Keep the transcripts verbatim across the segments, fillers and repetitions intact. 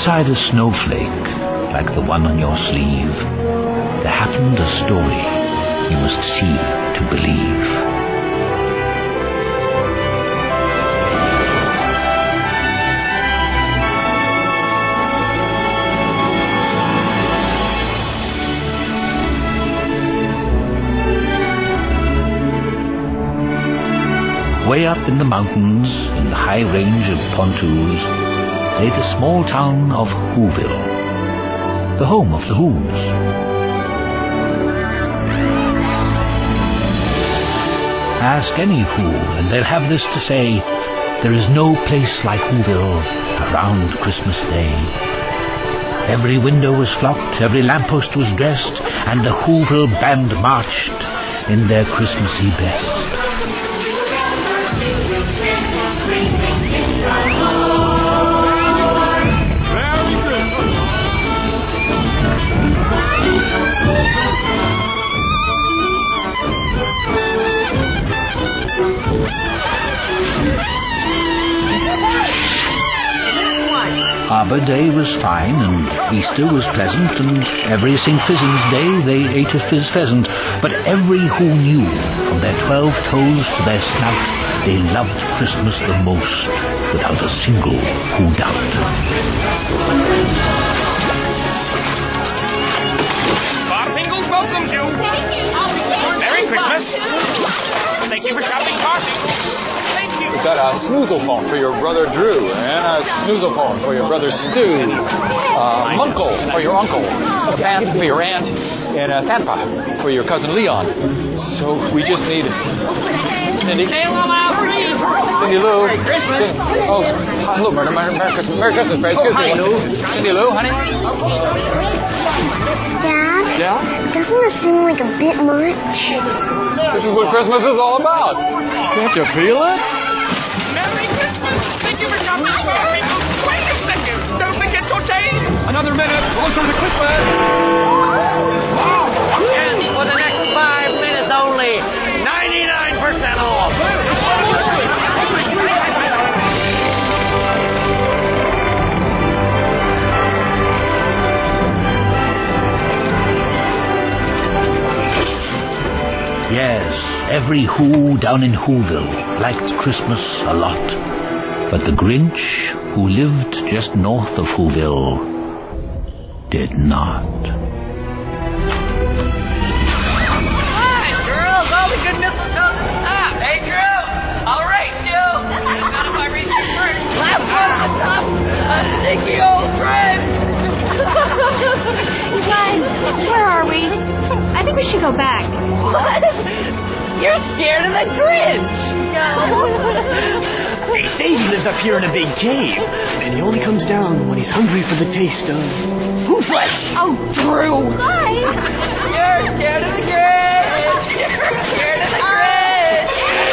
Inside a snowflake, like the one on your sleeve, there happened a story you must see to believe. Way up in the mountains, in the high range of Pontoos, lay the small town of Whoville, the home of the Whos. Ask any Who, and they'll have this to say: there is no place like Whoville around Christmas Day. Every window was flocked, every lamppost was dressed, and the Whoville band marched in their Christmassy best. Arbor Day was fine, and Easter was pleasant, and every Saint Pheasant's Day they ate a fizz pheasant. But every Who knew, from their twelve toes to their snout, they loved Christmas the most, without a single Who doubt. Bob Pingles welcomes you. Thank you. Merry Christmas. Thank you for shopping coffee. We've got a snoozlephone for your brother Drew, and a snoozlephone for your brother Stu, a munkle for your uncle, a fan for your aunt, and a fanfa for your cousin Leon. So we just need Cindy. Say hello out, please. Cindy Lou. Merry Christmas. Cindy, oh, hello, Merry, Merry, Merry Christmas. Merry Christmas, Merry Christmas. Hi, Lou. Cindy Lou, honey. Dad? Yeah? Doesn't this seem like a bit much? This is what Christmas is all about. Can't you feel it? Merry Christmas. Thank you for shopping coffee. Wait a second. Don't forget your change. Another minute. Closer to Christmas. And for the next five minutes only, ninety-nine percent off. Yes, every Who down in Whoville liked Christmas a lot. But the Grinch, who lived just north of Whoville, did not. Hi, girls. All the good mistletoe's at the top. Hey, Drew. All right, you. None of my research first. Last one at the top. A sticky old Grinch. You guys, where are we? I think we should go back. What? You're scared of the Grinch. Hey, Davey lives up here in a big cave, and he only comes down when he's hungry for the taste of Who flesh. Oh, Drew. Hi. You're scared of the Grinch. You're scared of the Grinch.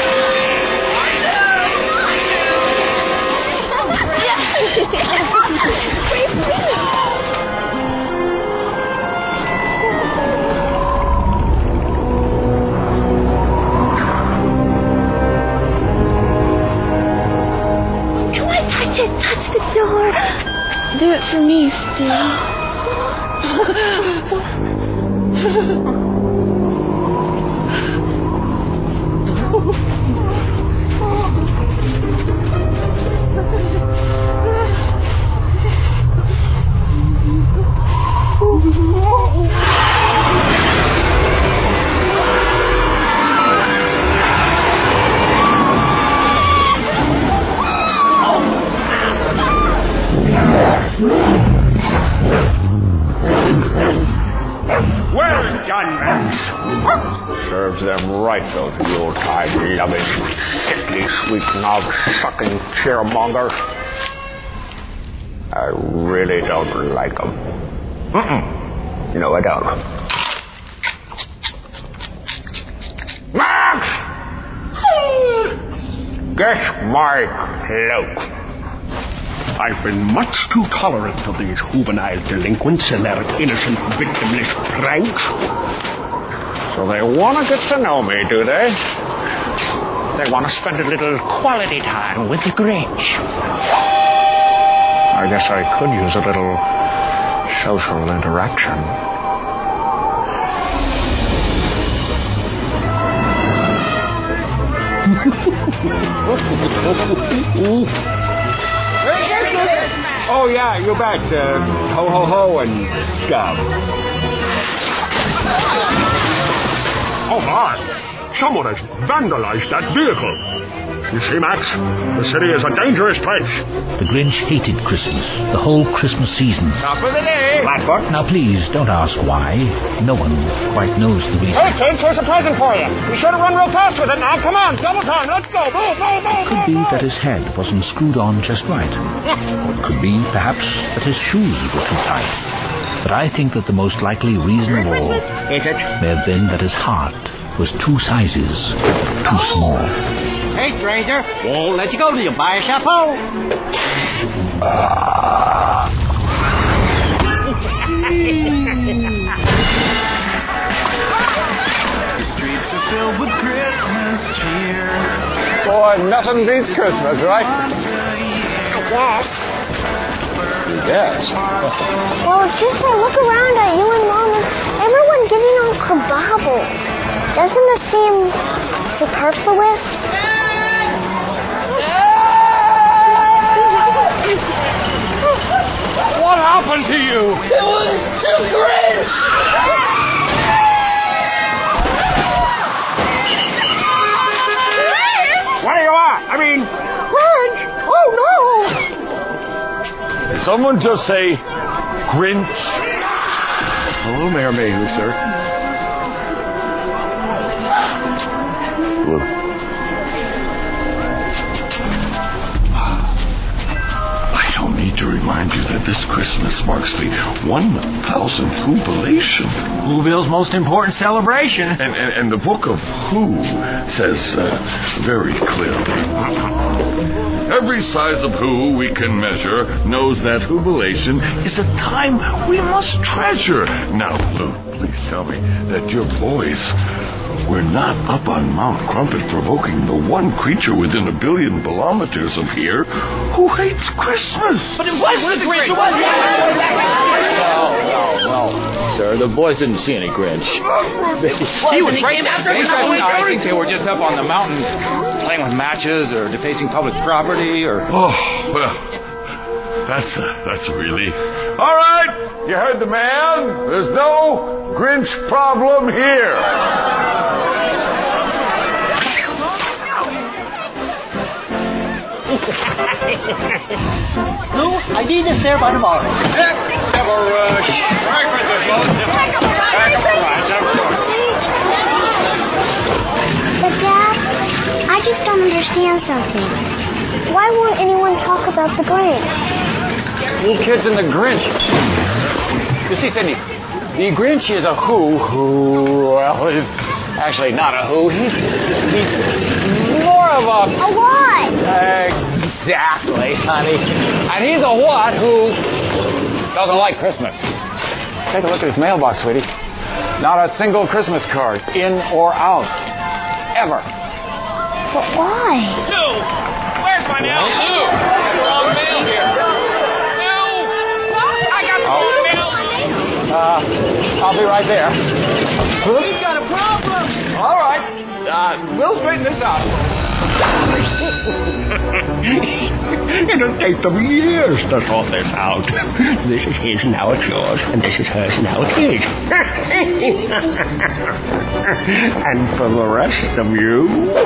Touch the door. Do it for me, Stu. Well done, Max. Serves them right, those Yuletide loving, sickly, sweet knob sucking cheermongers. I really don't like them. Mm-mm. No, I don't. Max! Get my cloak. I've been much too tolerant of these juvenile delinquents and their innocent, victimless pranks. So they want to get to know me, do they? They want to spend a little quality time with the Grinch. I guess I could use a little social interaction. Oh, yeah, you bet. Uh, ho, ho, ho, and stuff. Oh, my. Someone has vandalized that vehicle. You see, Max, the city is a dangerous place. The Grinch hated Christmas, the whole Christmas season. Not for the day. Blackfoot. Now, please, don't ask why. No one quite knows the reason. Hey, kids, here's a present for you. Be sure to run real fast with it now. Come on, double time. Let's go. Move, move, move. It could be that his head wasn't screwed on just right. It could be, perhaps, that his shoes were too tight. But I think that the most likely reason of all may have been that his heart was two sizes too small. Hey, stranger. Won't let you go till you buy a chapeau. The streets are filled with Christmas cheer. Boy, nothing beats Christmas, right? Yes. Well, it's just I look around at you and Mom and everyone giving out kerbobble. Doesn't this seem superfluous? What happened to you? It was too Grinch! What do you want? I mean... Grinch! Oh, no! Did someone just say Grinch? Hello, Mayor Mayhew, sir. Look. I don't need to remind you that this Christmas marks the one thousandth Whobilation. Whoville's most important celebration. And, and, and the book of Who says uh, very clearly, every size of Who we can measure knows that Whobilation is a time we must treasure. Now, Lou, please tell me that your boys were not up on Mount Crumpet provoking the one creature within a billion kilometers of here who hates Christmas. But it was the Grinch! It was! No, no, no, sir. The boys didn't see any Grinch. He was right came after me. I think they were just up on the mountain playing with matches or defacing public property or... Oh, well, that's a, that's a relief. All right, you heard the man. There's no Grinch problem here. Lou, I need this there by tomorrow. Never rush. Right with the boat. But, Dad, I just don't understand something. Why won't anyone talk about the Grinch? Little kids and the Grinch. You see, Cindy, the Grinch is a who who, well, is actually not a who. He's, he's more of a... A what? Exactly, honey. And he's a what who doesn't like Christmas. Take a look at his mailbox, sweetie. Not a single Christmas card, in or out. Ever. But why? Lou! Where's my mail? Lou! Wrong mail here. Lou! I got the wrong mail. Uh, I'll be right there. We've got a problem. All right. Uh, we'll straighten this out. It'll take them years to sort this out. This is his, now it's yours. And this is hers, now it's his. And for the rest of you...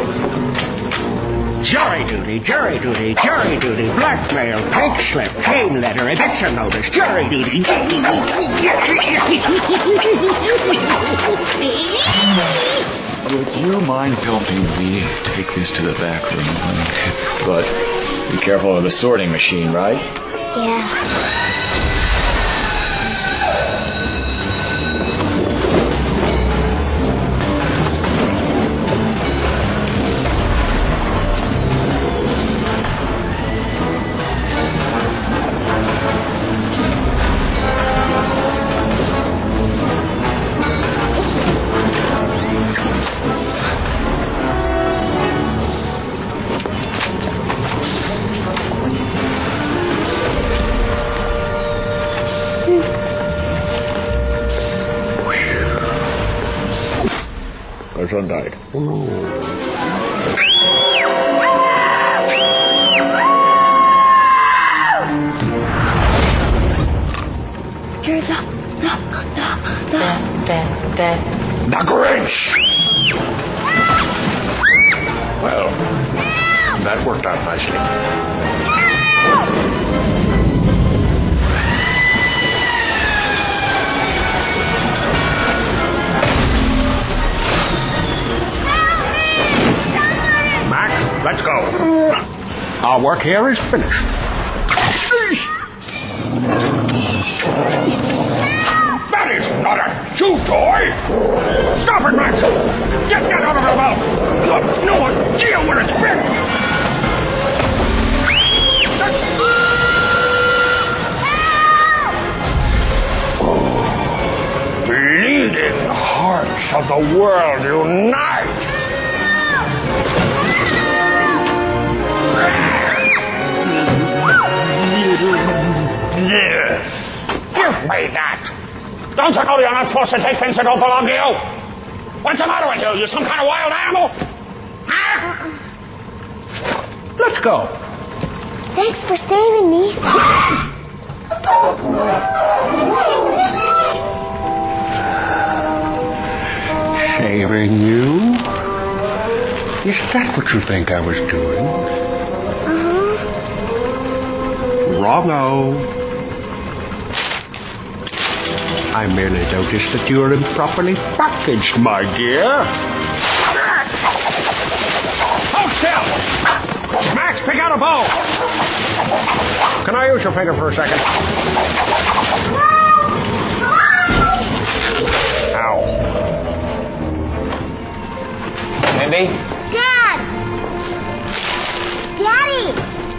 Jury duty, jury duty, jury duty, blackmail, pink slip, chain letter, eviction notice, jury duty. Would you mind helping me take this to the back room, honey? But be careful of the sorting machine, right? Yeah. dollars a night. Ooh. You're the, the, the, the, the, the, the Grinch! Well, that worked out nicely. Max, let's go. Our work here is finished. That is not a chew toy! Stop it, Max! Get that out of her mouth! Look, no idea where it's been! Oh, bleeding hearts of the world unite! Give me that! Don't you know you're not supposed to take things that don't belong to you? What's the matter with you? You some kind of wild animal? Huh? Let's go. Thanks for saving me. Saving you? Is that what you think I was doing? Uh-huh. Wrong-o. I merely noticed that you were improperly packaged, my dear. Hold still! Max, pick out a bowl. Can I use your finger for a second? Ow. Mindy? Dad! Daddy!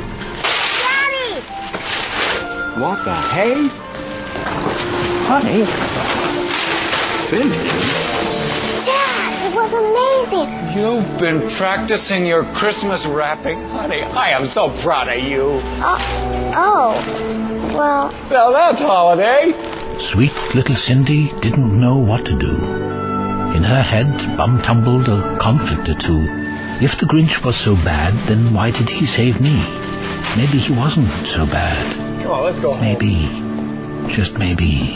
Daddy! What the hey? Honey? Cindy? Dad, it was amazing. You've been practicing your Christmas wrapping? Honey, I am so proud of you. Uh, oh, well... Now that's holiday. Sweet little Cindy didn't know what to do. In her head bum tumbled a conflict or two. If the Grinch was so bad, then why did he save me? Maybe he wasn't so bad. Come on, let's go home. Maybe. Just maybe.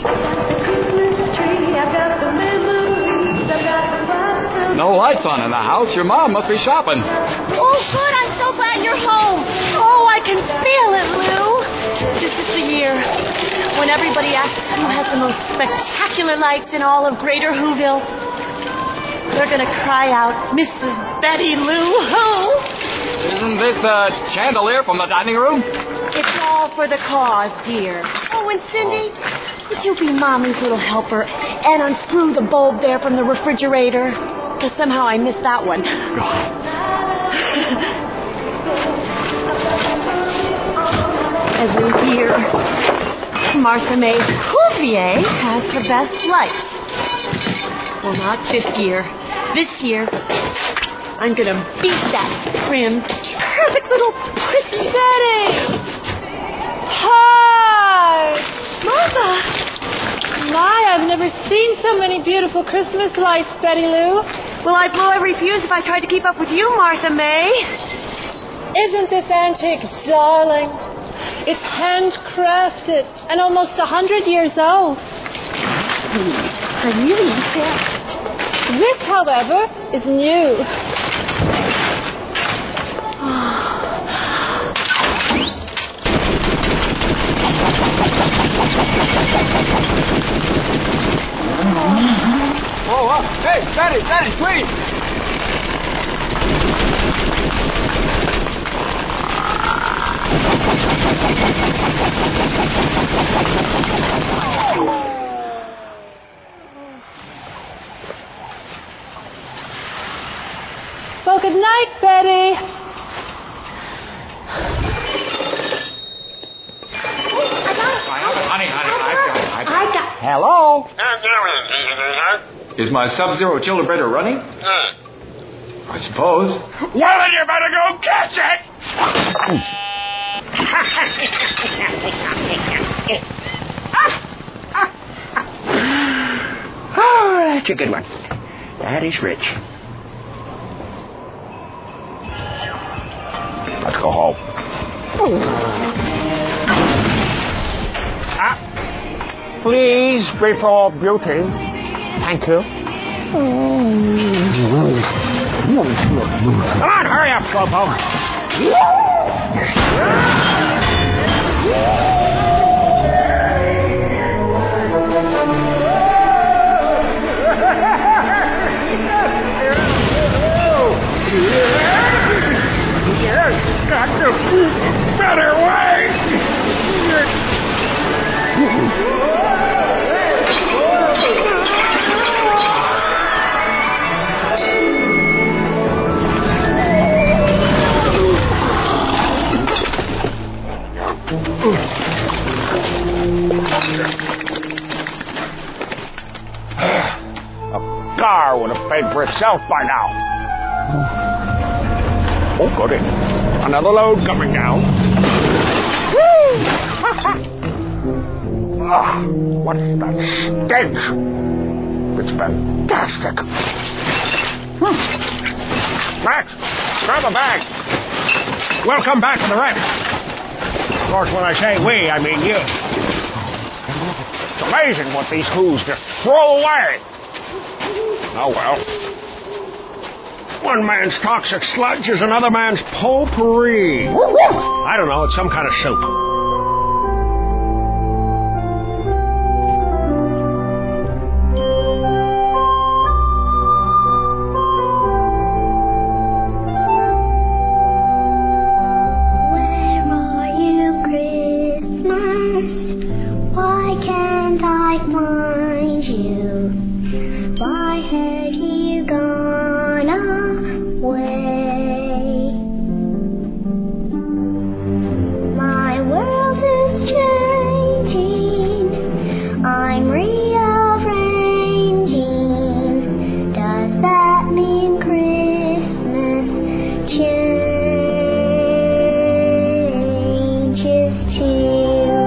No lights on in the house. Your mom must be shopping. Oh, good. I'm so glad you're home. Oh, I can feel it, Lou. This is the year when everybody asks who has the most spectacular lights in all of Greater Whoville. They're going to cry out, Missus Betty Lou Who. Isn't this the chandelier from the dining room? It's all for the cause, dear. Oh, and Cindy, could you be Mommy's little helper and unscrew the bulb there from the refrigerator? Because somehow I missed that one. Every year, Martha May Whovier has the best life. Well, not this year. This year, I'm going to beat that prim, perfect little Pretty Betty. Hi! Martha! My, I've never seen so many beautiful Christmas lights, Betty Lou. Well, I'd blow every fuse if I tried to keep up with you, Martha May. Isn't this antique darling? It's handcrafted and almost a hundred years old. I really insist. This, however, is new. Oh, uh, hey, Betty, Betty, sweetie. Well, good night, Betty. Honey, honey, I've got it. I've got I got... Hello? Is my Sub-Zero chiller running? I suppose. Well, then you better go catch it! Oh, that's a good one. That is rich. Let's go home. Ah, please, before beauty. Thank you. Come on, hurry up, Slowpoke. Yes, got the better way. A car would have paid for itself by now. Oh, goody. Another load coming down. Ah, what's that stench? It's fantastic. Hmm. Max, grab a bag. Welcome back to the wreck. Of course, when I say we, I mean you. It's amazing what these Whos just throw away. Oh, well. One man's toxic sludge is another man's potpourri. I don't know, it's some kind of soup. Where are you, Christmas? Why can't I find you? Why have you gone away? My world is changing. I'm rearranging. Does that mean Christmas changes too?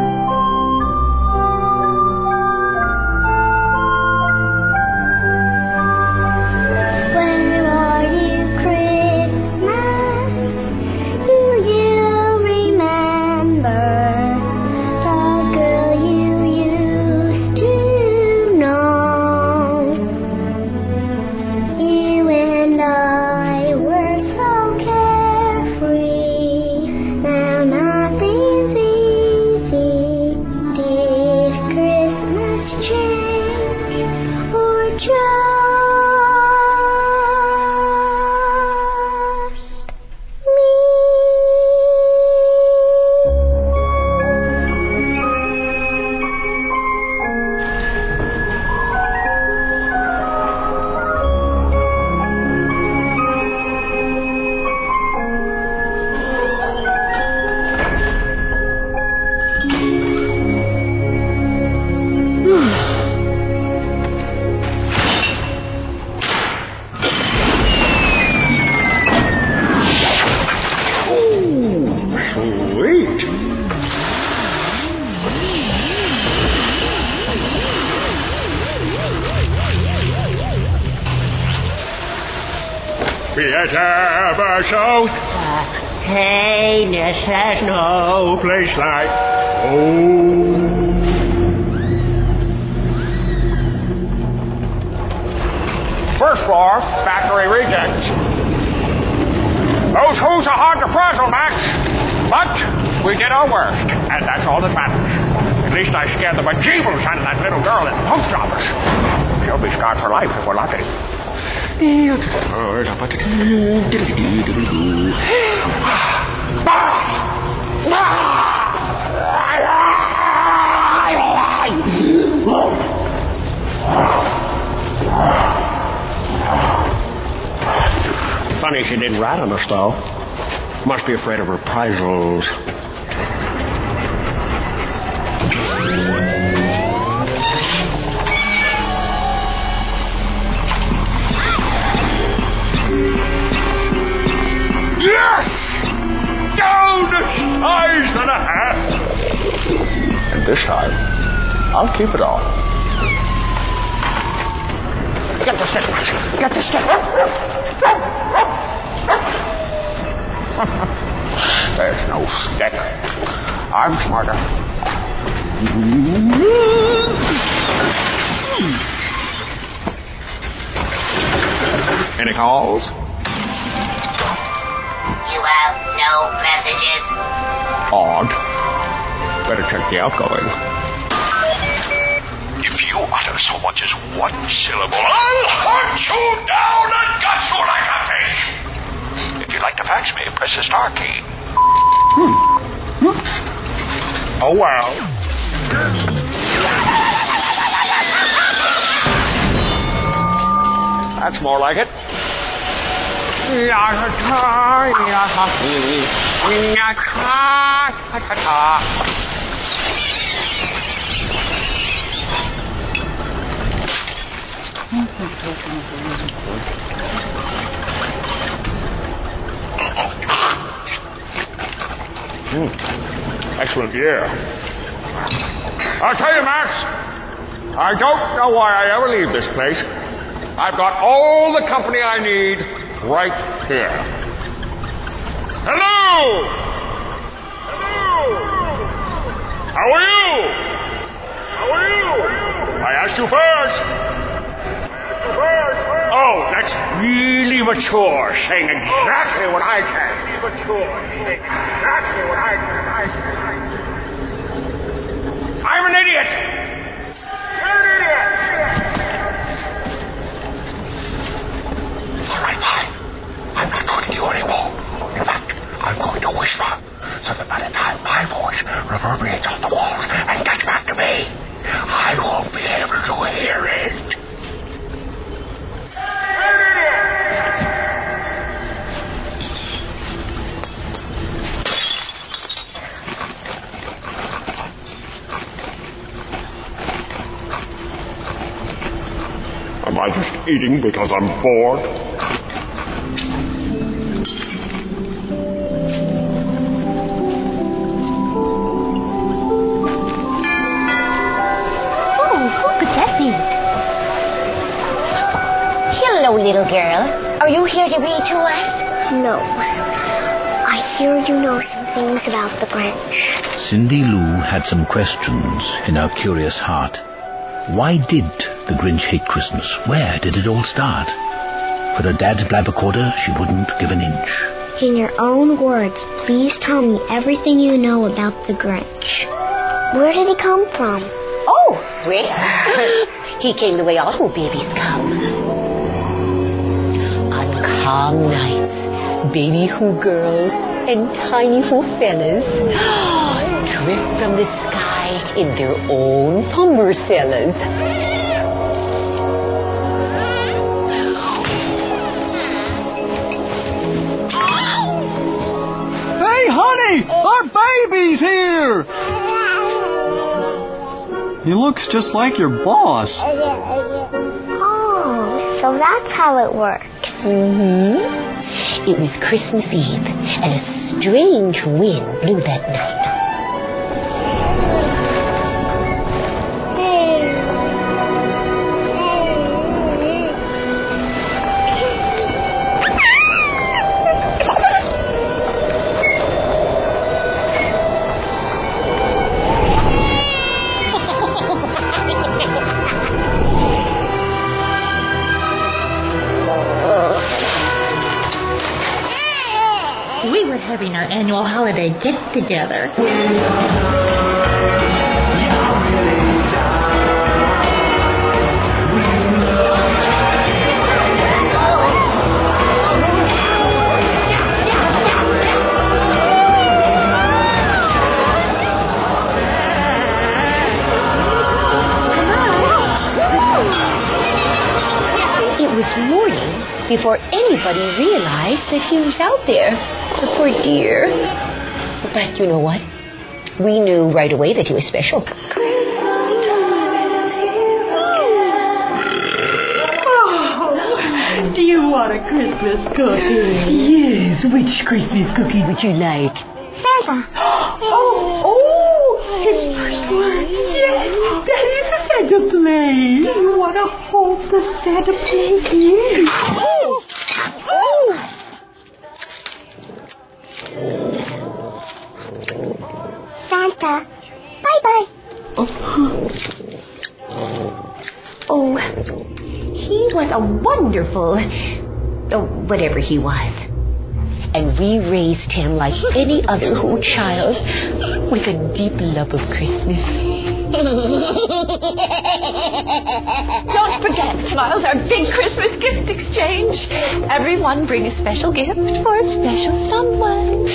Where are you, Christmas? Do you remember the girl you used to know? You and I were so carefree. Now nothing's easy. Did Christmas change or just Sweet. Yes, ever so. Heinous has no place like home. First floor, factory rejects. Those Whos are hard to frazzle, Max. But we did our worst, and that's all that matters. At least I scared the bejeebers out of that little girl in the post office. She'll be scarred for life if we're lucky. Funny she didn't rat on us, though. Must be afraid of reprisals. Yes! Down the size and a half! And this time, I'll keep it all. Get the stick, Max. Get the stick. There's no stick. I'm smarter. Any calls? You have no messages? Odd. Better check the outgoing. If you utter so much as one syllable, I'll hunt you down and gut you like a fish. If you'd like to fax me, press the star key. Hmm. Oh, well. That's more like it. Mm. Excellent beer. I'll tell you, Max, I don't know why I ever leave this place. I've got all the company I need right here. Hello! Hello! How are you? How are you? I asked you first. Oh, that's really mature, saying exactly what I can. Mature, saying exactly what I can. I'm an idiot. You're an idiot. All right, fine. I'm not going to do any more. In fact, I'm going to whisper, so that by the time my voice reverberates off the walls and gets back to me, I won't be able to hear it. Am I just eating because I'm bored? Oh, who could that be? Hello, little girl. Are you here to read to us? No. I hear you know some things about the Grinch. Cindy Lou had some questions in her curious heart. Why did the Grinch hate Christmas? Where did it all start? With her dad's blab recorder, she wouldn't give an inch. In your own words, please tell me everything you know about the Grinch. Where did he come from? Oh, well, he came the way all babies come. On calm nights, baby who girls and tiny who fellas drift from the sky in their own umbrellas. Hey, honey! Our baby's here! He looks just like your boss. Oh, so that's how it works. Mm-hmm. It was Christmas Eve, and a strange wind blew that night. We were having our annual holiday get-together. It was morning before anybody realized that he was out there. The poor dear. But you know what? We knew right away that he was special. Oh, do you want a Christmas cookie? Yes, which Christmas cookie would you like? Santa. Oh, oh, his first words. Yes, that is a Santa play. Do you want to hold the Santa play here? Oh, oh. Lou. He was a wonderful, oh, whatever he was. And we raised him like any other Who child, with a deep love of Christmas. Don't forget, Smiles, our big Christmas gift exchange. Everyone bring a special gift for a special someone.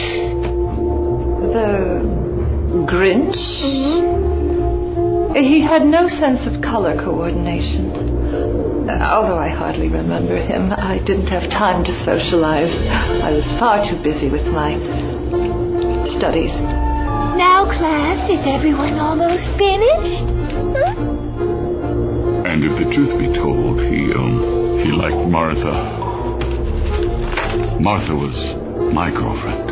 The Grinch? Mm-hmm. He had no sense of color coordination. Although I hardly remember him, I didn't have time to socialize. I was far too busy with my studies. Now, class, is everyone almost finished? Huh? And if the truth be told, he, um, he liked Martha. Martha was my girlfriend.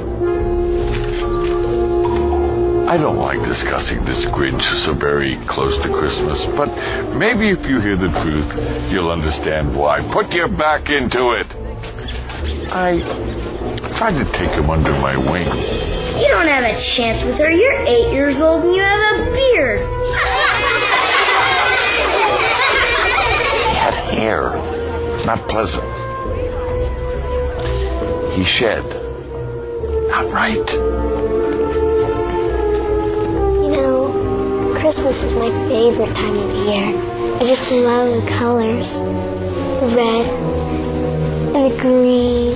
I don't like discussing this Grinch so very close to Christmas, but maybe if you hear the truth, you'll understand why. Put your back into it. I tried to take him under my wing. You don't have a chance with her. You're eight years old and you have a beard. He had hair. Not pleasant. He shed. Not right. You know, Christmas is my favorite time of year. I just love the colors. The red and the green.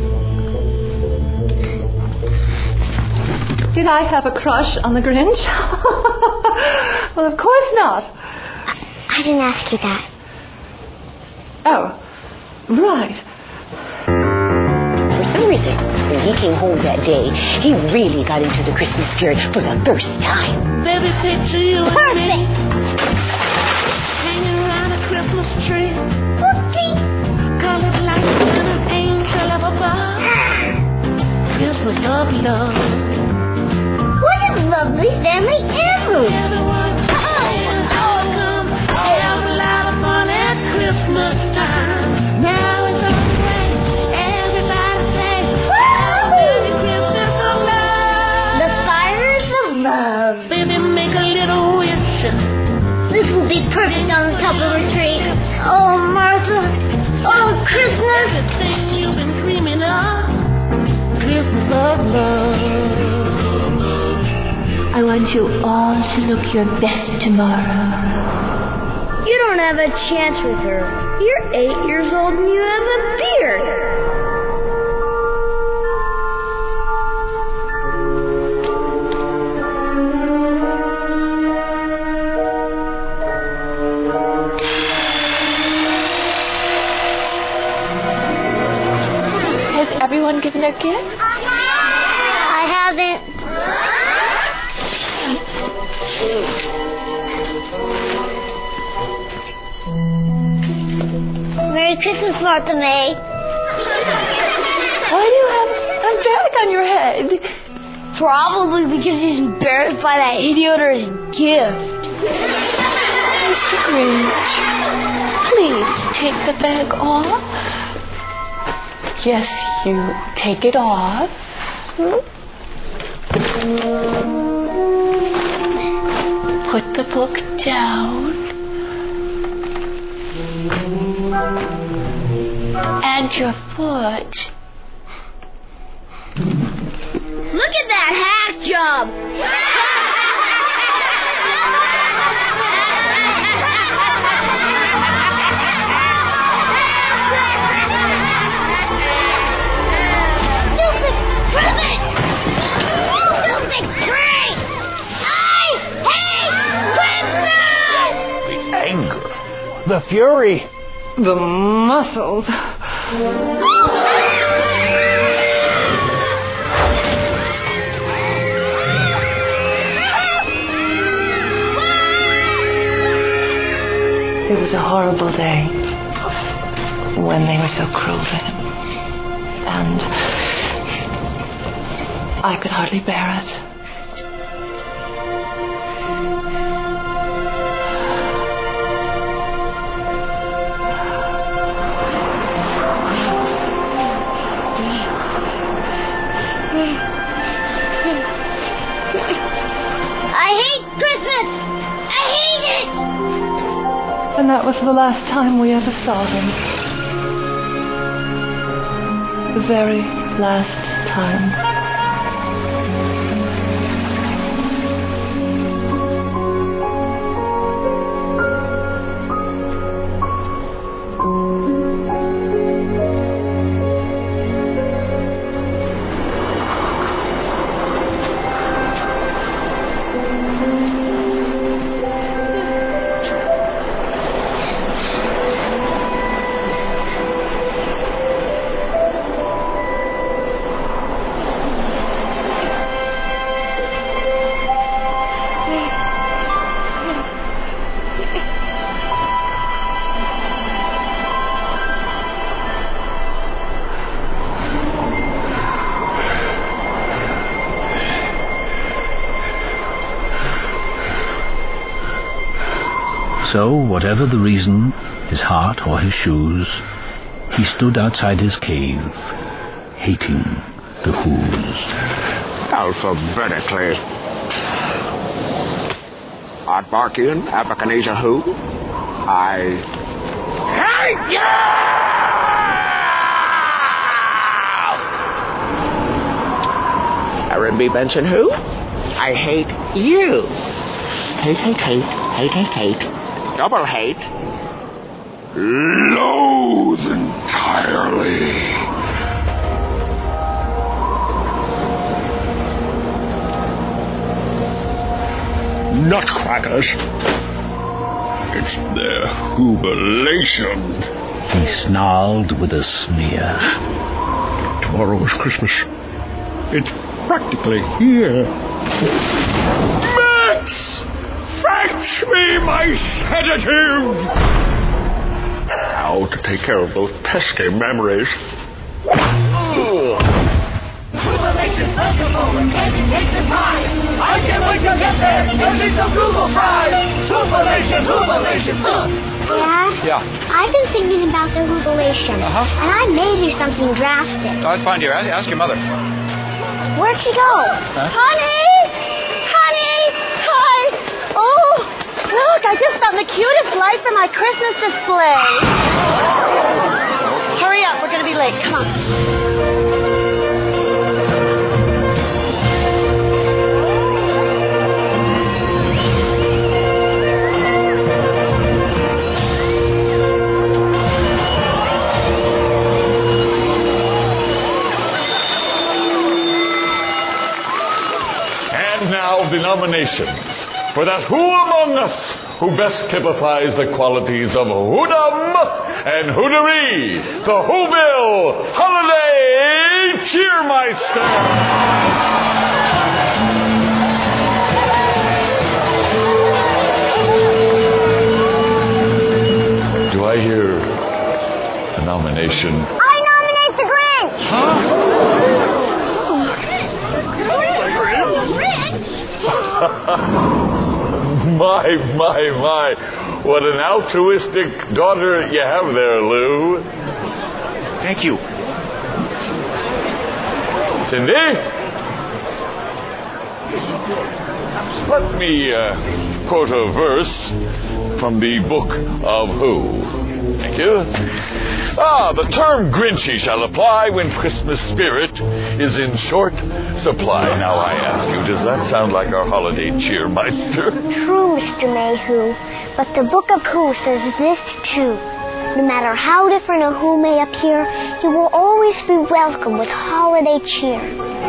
Did I have a crush on the Grinch? Well, of course not. I, I didn't ask you that. Oh, right. For some reason, when he came home that day, he really got into the Christmas spirit for the first time. Baby, picture you and me hanging around a Christmas tree. Whoopsie! Colored like an angel of above. Christmas love, love. What a lovely family ever! Everyone saying, oh, come, have a lot of fun at Christmas time. Now it's on the way. Everybody say, Merry Christmas of love. The fires of love. Baby, make a little wish. This will be perfect on the top of a tree. Oh, Martha. Oh, Christmas. Everything you've been dreaming of. Christmas of love. I want you all to look your best tomorrow. You don't have a chance with her. You're eight years old and you have a beard. Has everyone given a gift? I haven't. Merry Christmas, Martha May. Why do you have a bag on your head? Probably because he's embarrassed by that idiot or his gift. Mister Grinch, please take the bag off. Yes, you take it off. Put the book down. And your foot. Look at that hack job! Stupid Christmas! Stupid Grinch! I hate Christmas! The anger, the fury, the muscles. It was a horrible day when they were so cruel to him. And I could hardly bear it. And that was the last time we ever saw them. The very last time. So, whatever the reason, his heart or his shoes, he stood outside his cave, hating the Whos. Alphabetically. Aardvarkian, Abracanesa Who? I hate you! Aaron B. Benson Who? I hate you. Hate, hate, hate, hate, hate, hate. Double hate. Loathe entirely. Nutcrackers. It's their jubilation. He snarled with a sneer. Tomorrow is Christmas. It's practically here. Max! Fetch me my sedative! Now to take care of those pesky memories. Jubilation Festival with candy cakes and pies. I can't wait to get there and eat some Google fries. Jubilation, jubilation. Dad? Yeah. I've been thinking about the jubilation. Uh-huh. And I may do something drastic. Oh, that's fine, dear. Ask, ask your mother. Where'd she go? Huh? Honey! Honey! Hi! Oh, look, I just found the cutest light for my Christmas display. Hurry up, we're going to be late. Come on. Now the nominations for that Who among us who best typifies the qualities of Whodom and Whodoree, the Whoville Holiday Cheermeister. Do I hear a nomination? I nominate the Grinch! Huh? My, my, my. What an altruistic daughter you have there, Lou. Thank you. Cindy? Let me uh, quote a verse from the Book of Who. Thank you. Ah, the term Grinchy shall apply when Christmas spirit is in short supply. Now I ask you, does that sound like our holiday cheermeister? True, Mister Mayhew. But the Book of Who says this too. No matter how different a Who may appear, he will always be welcome with holiday cheer.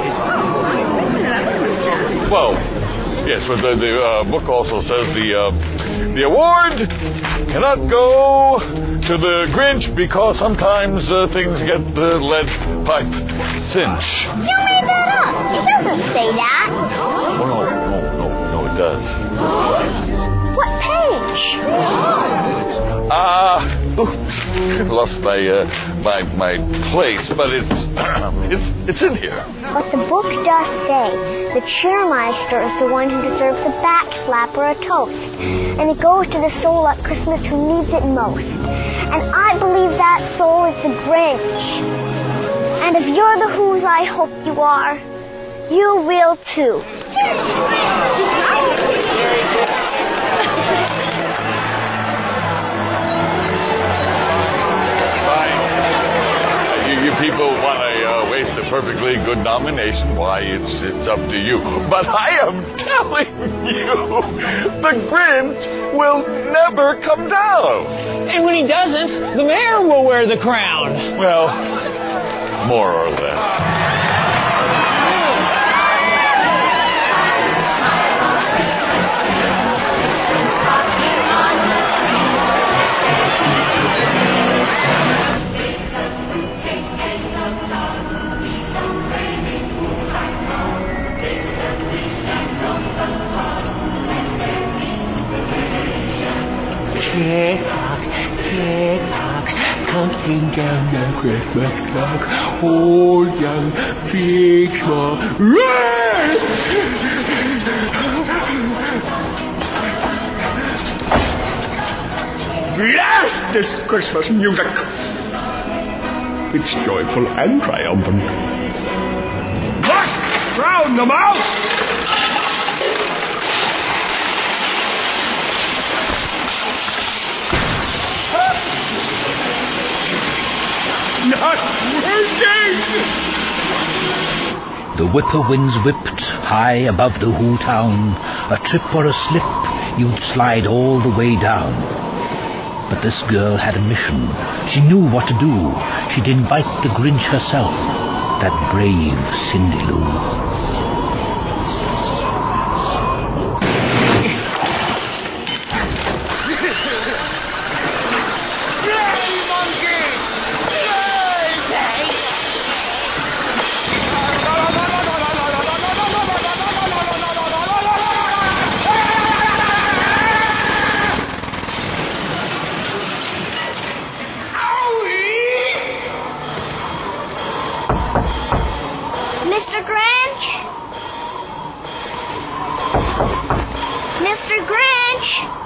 Well, yes, but the, the uh, book also says the uh, the award cannot go to the Grinch because sometimes uh, things get the lead pipe cinch. You made that up. It doesn't say that. Oh, no, no, no, no, it does. What page? Ah, uh, oops, lost my uh, my my place, but it's it's it's in here. But the book does say the cheermeister is the one who deserves a back slap or a toast, and it goes to the soul at Christmas who needs it most. And I believe that soul is the Grinch. And if you're the Whos I hope you are, you will too. perfectly good nomination, why, it's it's up to you. But I am telling you, the Grinch will never come down. And when he doesn't, the mayor will wear the crown. Well, more or less. Tick-tock, tick-tock, counting down the Christmas clock. Old, young, big, small. Blast this Christmas music! It's joyful and triumphant. Must drown the mouse! Not working! The whippoorwinds whipped high above the Who town. A trip or a slip, you'd slide all the way down. But this girl had a mission. She knew what to do. She'd invite the Grinch herself, that brave Cindy Lou. Mister Grinch? Mister Grinch?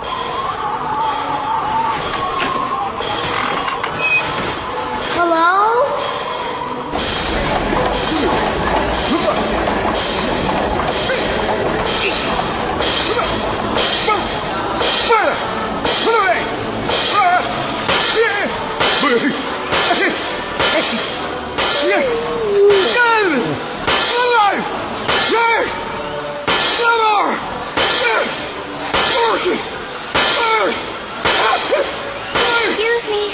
Hello? Excuse me.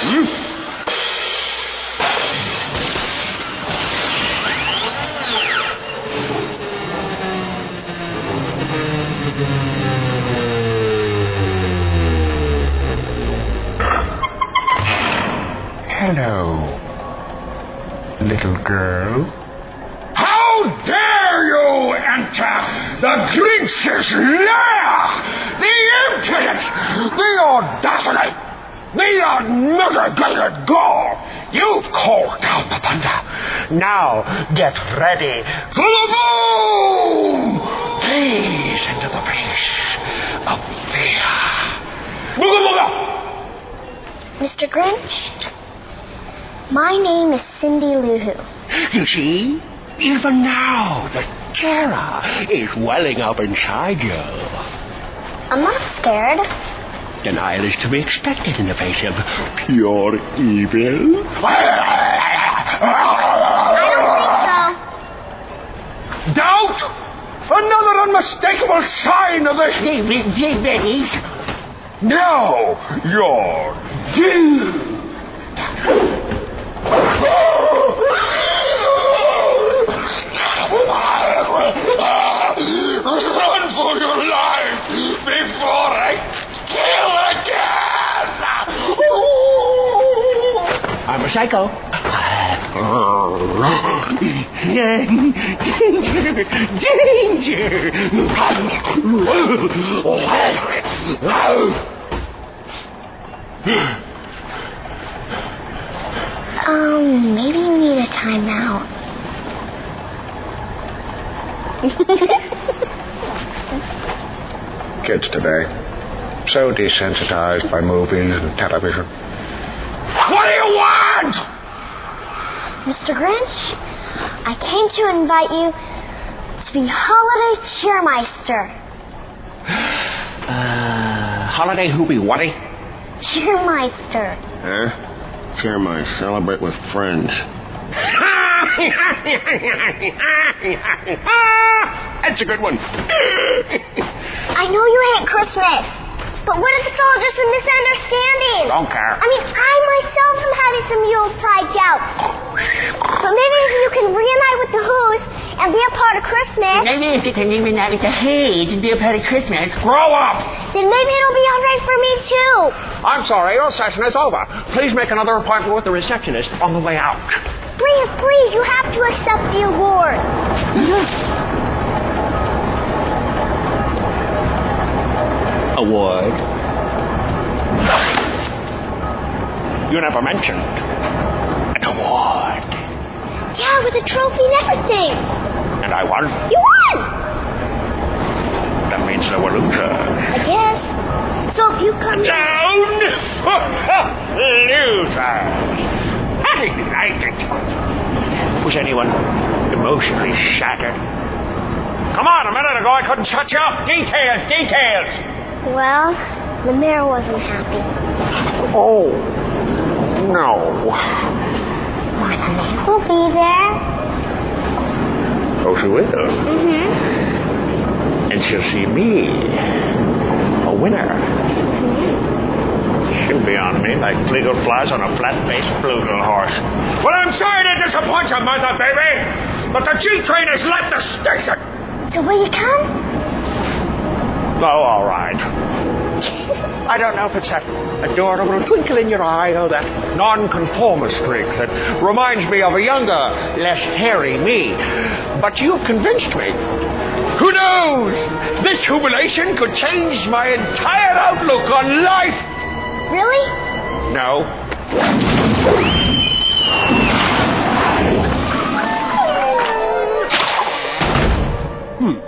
Hello, little girl. How dare you enter the Grinch's lair! The impudence! The audacity! The unmitigated gall! You've called down the thunder. Now get ready for the boom! Gaze into the face of fear. Booga booga! Mister Grinch? My name is Cindy Lou Who. You see? Even now, the terror is welling up inside you. I'm not scared. Denial is to be expected in the face of pure evil. I don't think so. Doubt? Another unmistakable sign of the Heebie-Jeebies. No, you're doomed. Run for your life before I kill again! I'm a psycho. Danger! Danger! Um, maybe you need a timeout. Kids today, so desensitized by movies and television. What do you want? Mister Grinch, I came to invite you to be Holiday Cheermeister. Uh, holiday hoopy whatty? Cheermeister. Huh? Cheer my celebrate with friends. That's a good one. I know you hate Christmas, but what if it's all just a misunderstanding? Don't care. I mean, I myself am having some Yuletide doubts. But maybe if you can reunite with the Who's and be a part of Christmas... Maybe if you can reunite with the Who's and be a part of Christmas... Grow up! Then maybe it'll be all right for me, too. I'm sorry, your session is over. Please make another appointment with the receptionist on the way out. Please, please, you have to accept the award. Award? You never mentioned an award. Yeah, with a trophy and everything. And I won? You won! That means there were losers. I guess. So if you come down, loser. I like it. Was anyone emotionally shattered? Come on, a minute ago I couldn't shut you up. Details, details. Well, the mayor wasn't happy. Oh, no. Well, the mayor will be there. Oh, she will? Mm-hmm. And she'll see me, a winner. Mm-hmm. She'll be on me like Kliegel flies on a flat-faced flugel horse. Well, I'm sorry to disappoint you, Mother Baby, but the G train has left the station. So will you come? Oh, all right. I don't know if it's that adorable twinkle in your eye or that nonconformist streak that reminds me of a younger, less hairy me. But you've convinced me. Who knows? This jubilation could change my entire outlook on life. Really? No. Hmm.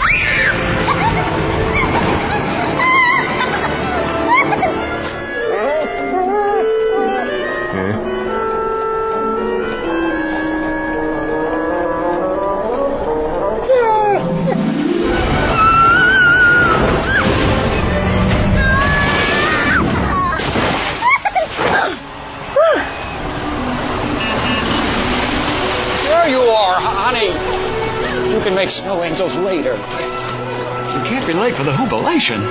You can make snow angels later. You can't be late for the jubilation.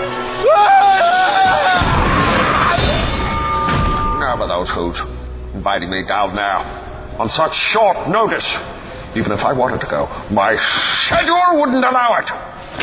Never those Who's inviting me down there on such short notice. Even if I wanted to go, my schedule wouldn't allow it.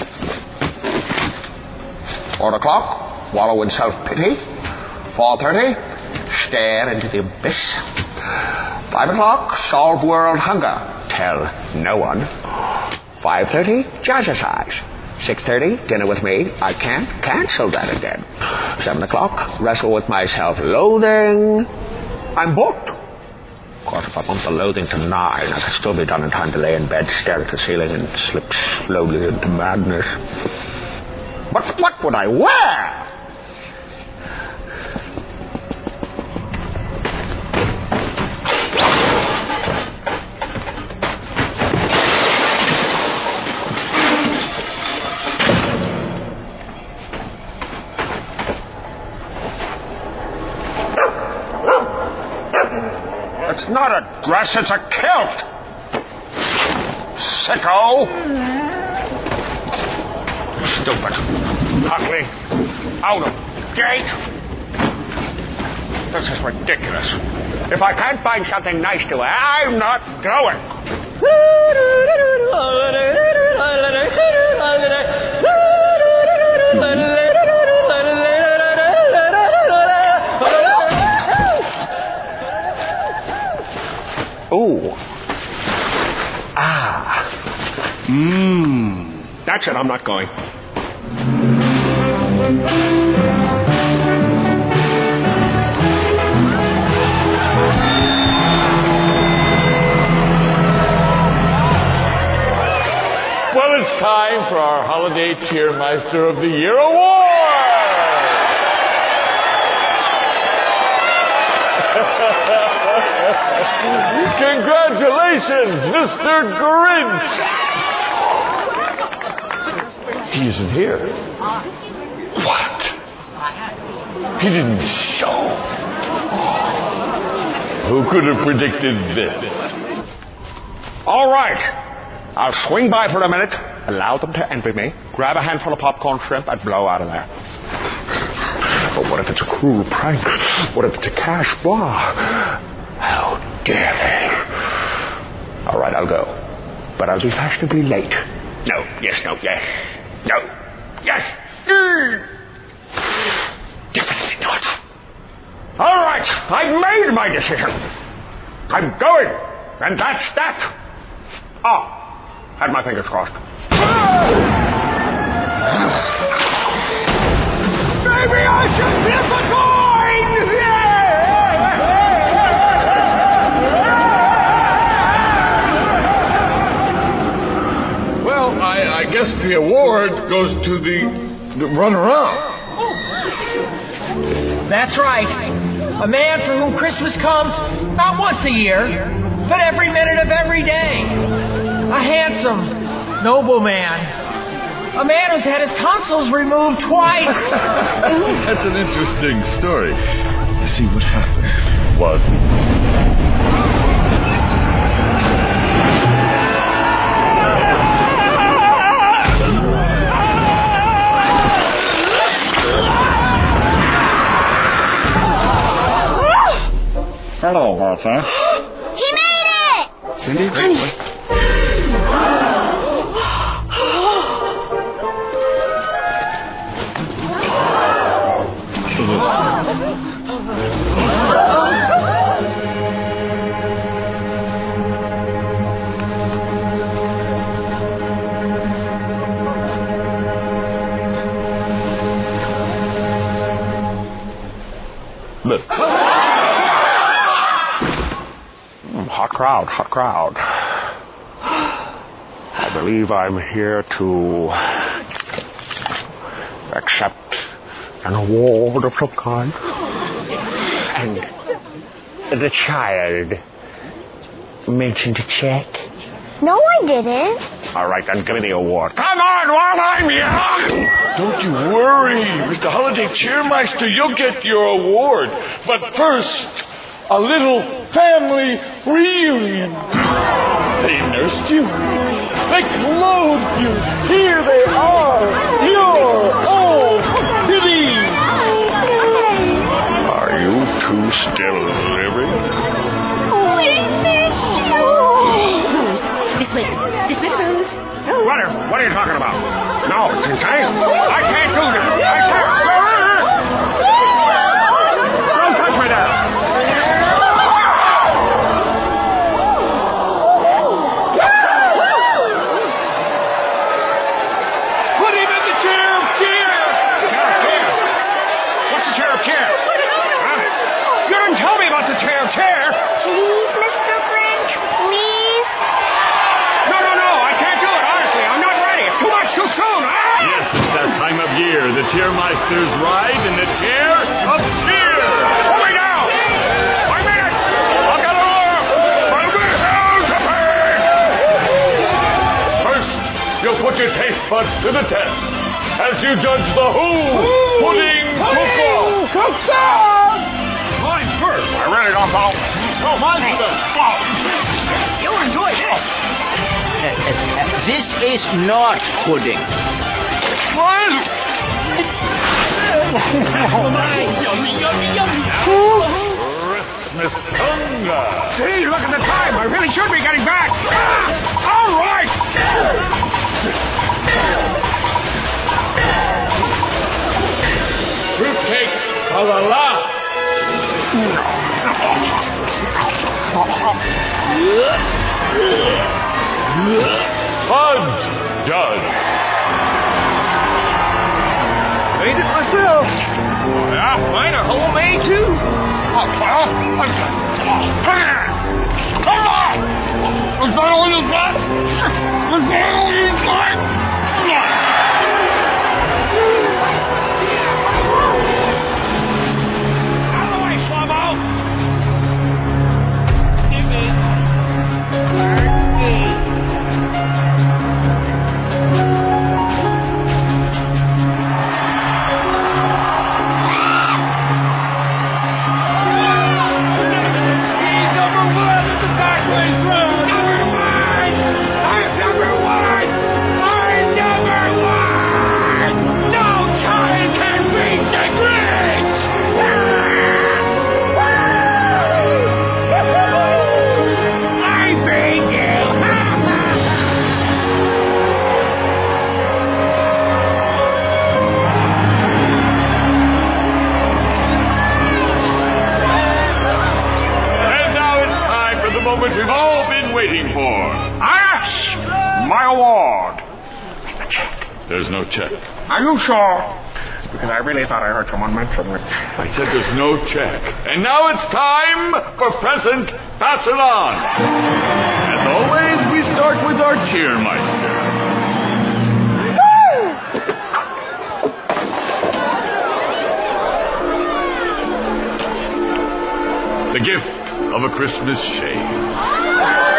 Four o'clock, wallow in self-pity. Four thirty, stare into the abyss. Five o'clock, solve world hunger. Tell no one. Five thirty, jazzercise. Six thirty, dinner with me. I can't cancel that again. Seven o'clock, wrestle with my self-loathing. I'm booked. Quarter of a month of loathing to nine. I could still be done in time to lay in bed, stare at the ceiling, and slip slowly into madness. But what would I wear? It's not a dress, it's a kilt. Sicko. Stupid. Ugly. Out of date. This is ridiculous. If I can't find something nice to wear, I'm not going. Oh. Ah. Mmm. That's it, I'm not going. Well, it's time for our Holiday Cheermeister of the Year Award! Congratulations, Mister Grinch! He isn't here. What? He didn't show. Who could have predicted this? All right. I'll swing by for a minute, allow them to envy me, grab a handful of popcorn shrimp, and blow out of there. But what if it's a cruel prank? What if it's a cash bar? How dare they? All right, I'll go. But I'll be fashionably late. No, yes, no, yes. No, yes. Mm. Definitely not. All right, I've made my decision. I'm going, and that's that. Ah, had my fingers crossed. Maybe I should flip a coin! Well, I, I guess the award goes to the, the runner-up. That's right. A man for whom Christmas comes not once a year, but every minute of every day. A handsome, noble man. A man who's had his tonsils removed twice. That's an interesting story. Let's see what happened. What? Hello, Martha. He made it! Cindy? Honey. Hot crowd, hot crowd. I believe I'm here to accept an award of some kind. And the child mentioned a check. No, I didn't. All right, then give me the award. Come on, while I'm young! Don't you worry, Mister Holiday Cheermeister. You'll get your award. But first, a little family reunion. They nursed you. They clothed you. Here they are. Your old kitties. Are you two still living? We missed you. Rose, this way. This way, Rose. What are, what are you talking about? No, it's insane. I can't do that. I can't. Don't touch me there. Put him in the chair of cheer. Chair of cheer? What's the chair of cheer? Huh? You didn't tell me about the chair of cheer. Please, Mister Grinch, please. No, no, no. I can't do it, honestly. I'm not ready. It's too much too soon. Ah! Yes, it's that time of year. The Cheermeisters ride in the chair of cheer. Hold me down. Wait a minute. I'll get a lawyer. I'll be held to pay. First, you'll put your taste buds to the test as you judge the Who Pudding Cook-Off. Cook-Off! Mine first. I read it off all. Oh, mine first. Oh. You'll enjoy this. Uh, uh, uh, this is not pudding. What? Yummy, yummy, yummy. Christmas hunger. See, look at the time. I really should be getting back. Ah! All right. Fruitcake for the lot. Fudge Judge. Made it myself. Yeah, mine are homemade too. Oh, well, come here. Come on. Is that all you got? Is that all you got? Out of the way, Slumbo. Give me turkey. He's number one in the backways road. Number one. moment we've all been waiting for. Yes! My award. There's no check. Are you sure? Because I really thought I heard someone mention it. I said there's no check. And now it's time for Present Pass It On. As always, we start with our Cheermeister. The gift of a Christmas shave.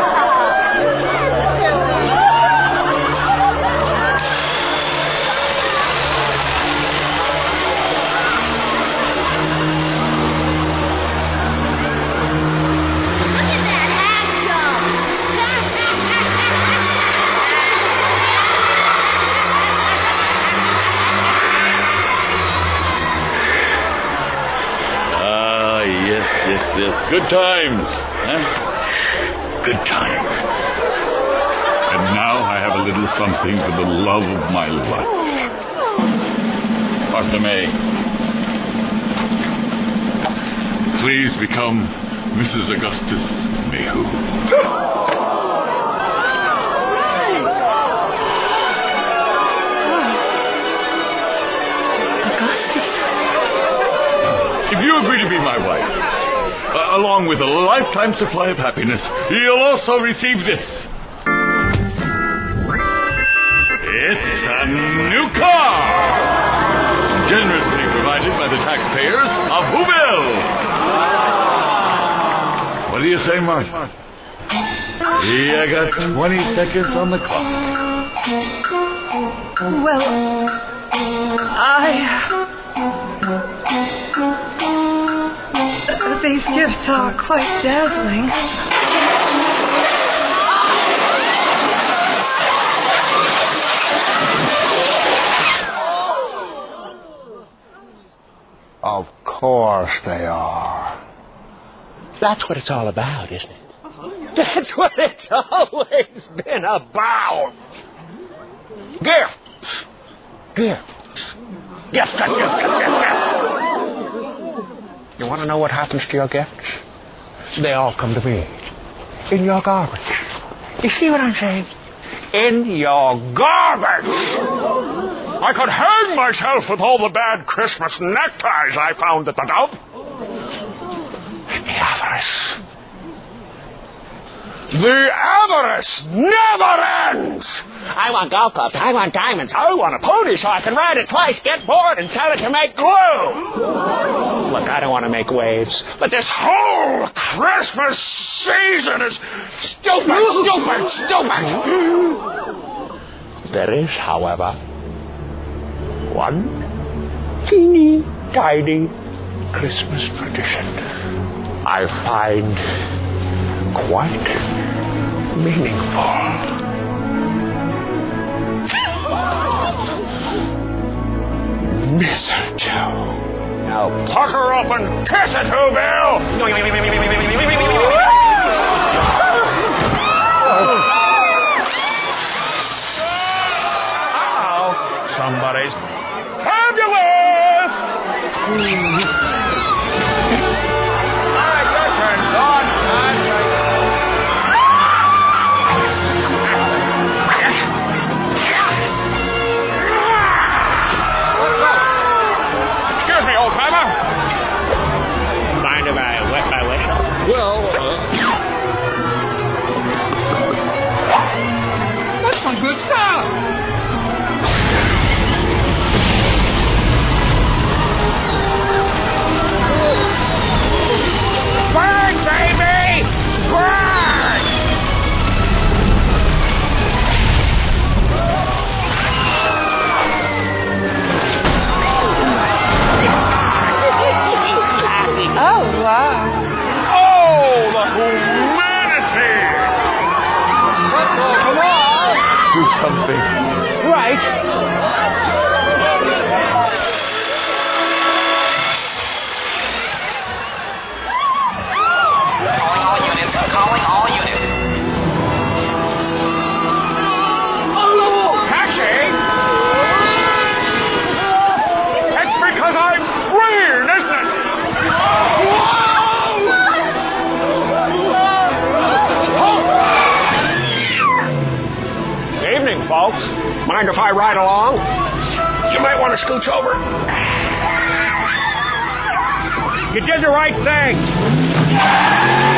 Yes, yes. Good times. Huh? Good times. And now I have a little something for the love of my life. Doctor May, please become Missus Augustus Mayhew. If you agree to be my wife, uh, along with a lifetime supply of happiness, you'll also receive this. It's a new car! Generously provided by the taxpayers of Whoville! What do you say, Martha? Yeah, I got twenty seconds on the clock. Well, I... These gifts are quite dazzling. Of course they are. That's what it's all about, isn't it? That's what it's always been about. Gifts. Gifts. Gifts, gifts, gifts, gifts, gifts. You want to know what happens to your gifts? They all come to me. In your garbage. You see what I'm saying? In your garbage! I could hang myself with all the bad Christmas neckties I found at the dump. And the avarice. The avarice never ends! I want golf clubs. I want diamonds. I want a pony so I can ride it twice, get bored, and sell it to make glue. Look, I don't want to make waves, but this whole Christmas season is stupid, stupid, stupid. There is, however, one teeny tiny Christmas tradition I find quite meaningful. Mistletoe. Now pucker up and kiss it, Whoville! Uh-oh. Somebody's fabulous! All right, your turn. Go on. Mind if I wet my whistle? Well, uh... That's some good stuff! Burn, baby! Burn! Oh, wow. Oh, the humanity! Russell, come on! Do something. Right. Calling all units. Calling all units. Oh, taxi! It's because I'm green, isn't it? if I ride along? You might want to scooch over. You did the right thing.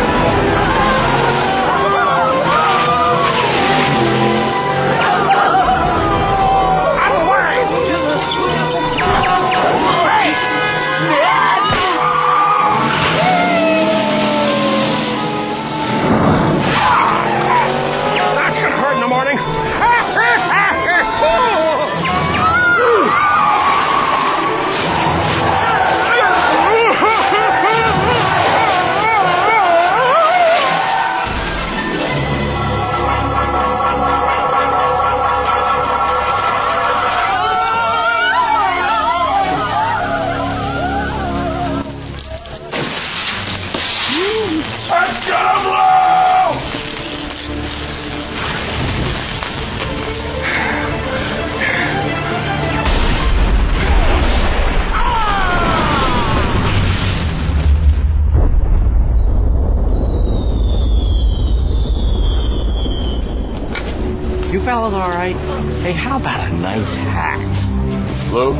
You fellas all right? Hey, how about a nice hat? Lou?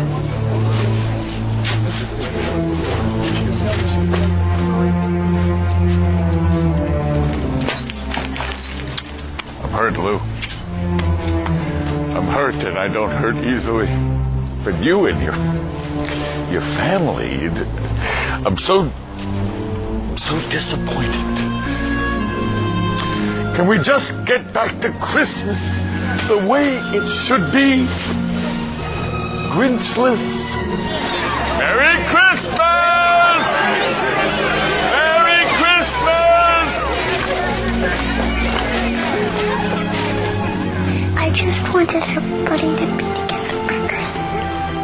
I'm hurt, Lou. I'm hurt, and I don't hurt easily. But you and your your family, I'm so so disappointed. Can we just get back to Christmas the way it should be? Grinchless. Merry Christmas! Merry Christmas! I just wanted everybody to be together for Christmas.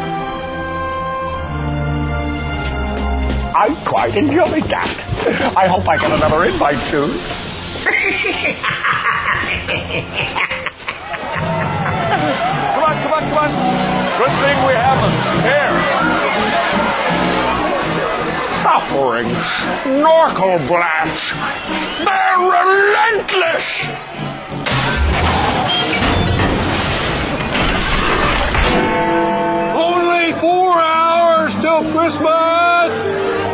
I quite enjoyed that. I hope I get another invite soon. Come on, come on, come on. Good thing we have a pair. Suffering snorkel blast. They're relentless. Only four hours till Christmas.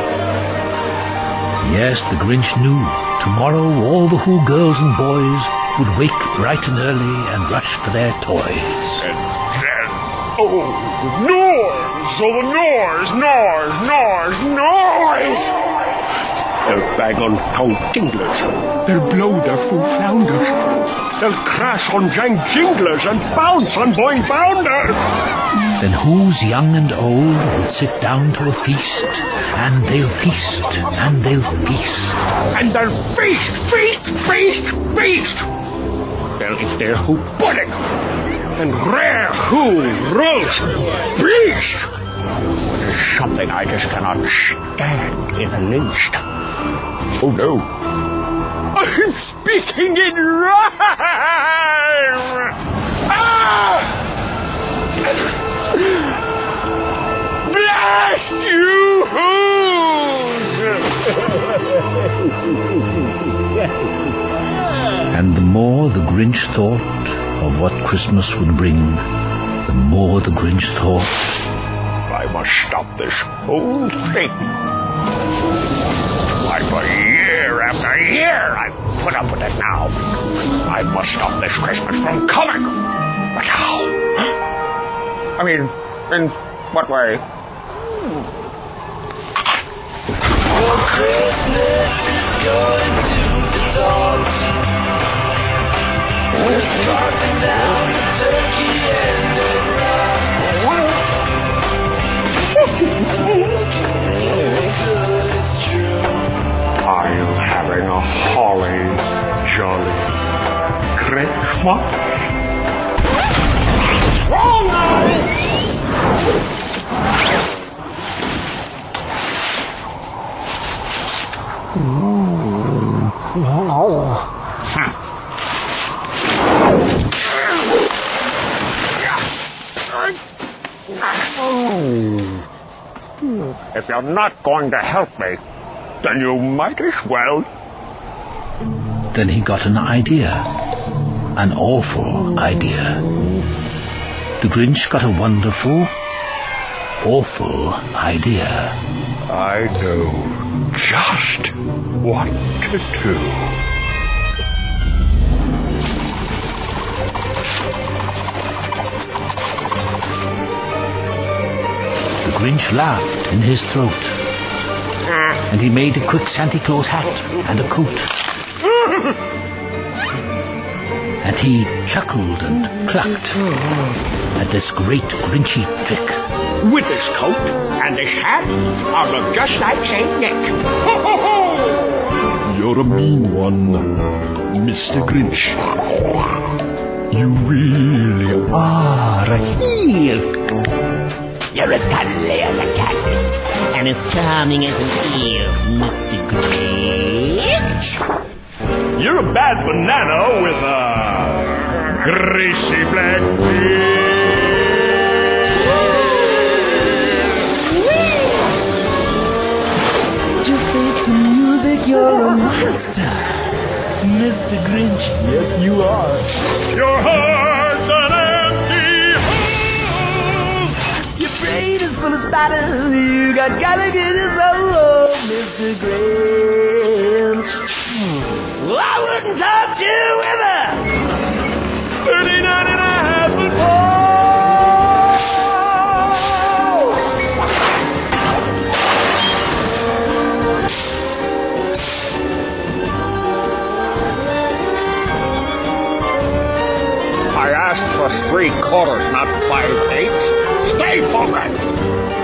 Yes, the Grinch knew. Tomorrow all the Who girls and boys would wake bright and early and rush for their toys. And then, oh, the noise! Oh, the noise, noise, noise, noise! They'll bang on tongue tinglers. They'll blow their full flounders. They'll crash on jank jinglers and bounce on boing bounders. Then Who's young and old will sit down to a feast, and they'll feast, and they'll feast. And they'll feast, feast, feast, feast. They'll eat their Who pudding, and rare Who roast beast. There's something I just cannot stand in the least. Oh no, I'm speaking in rhyme! Ah! Blast you, And the more the Grinch thought of what Christmas would bring, the more the Grinch thought, I must stop this whole thing. Why, for year after year I've put up with it now. I must stop this Christmas from coming. But how? I mean, in what way? For Christmas is going to the dogs. Tossing down the turkey and the I'm having a holly jolly Christmas. Wrong! If you're not going to help me, then you might as well. Then he got an idea. an awful idea. The Grinch got a wonderful, awful idea. I know just what to do. The Grinch laughed in his throat, and he made a quick Santa Claus hat and a coat. And he chuckled and clucked at this great Grinchy trick. With this coat and this hat, I'll look just like Saint Nick. Ho, ho, ho! You're a mean one, Mister Grinch. You really are a heel. You're as cuddly as a cat, and as charming as an eel, Mister Grinch. You're a bad banana with a greasy black beard. Just think the music, you're a monster, Mister Grinch. Yes, you are. Your heart's an empty hole. Your brain is full of spatters. You got Gallagher's soul, Mister Grinch. Well, I wouldn't touch you with a thirty-nine and a half foot pole. I asked for three quarters, not five eighths. Stay focused.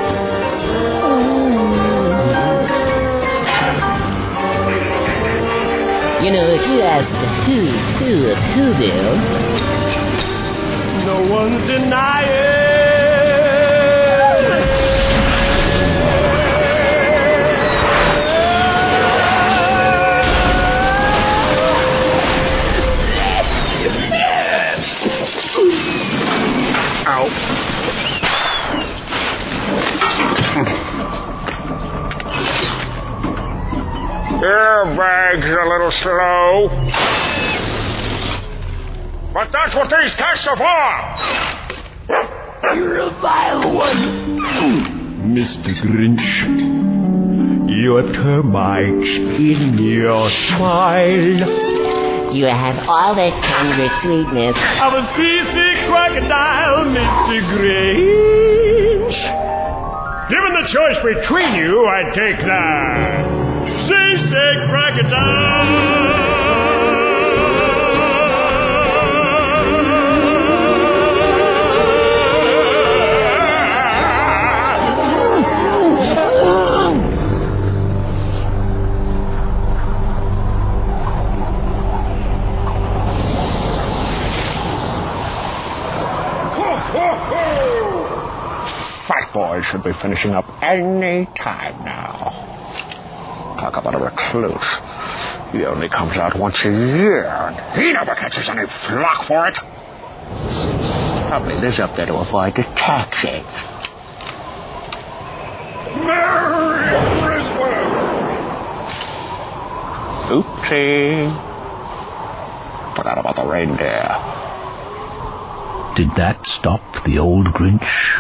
You know, if you ask the who's who of Whoville, no one's denying. Ow. Airbag's a little slow. But that's what these tests are for. You're a vile one. Mister Grinch, your termites in your smile. You have all the tender sweetness of a seasick crocodile, Mister Grinch. Given the choice between you, I'd take the seasick crocodile. Fat boy should be finishing up any time now. Talk about a recluse. He only comes out once a year, and he never catches any flock for it. Probably lives up there to avoid the taxes. Merry Christmas! Oopsie. Forgot about the reindeer. Did that stop the old Grinch?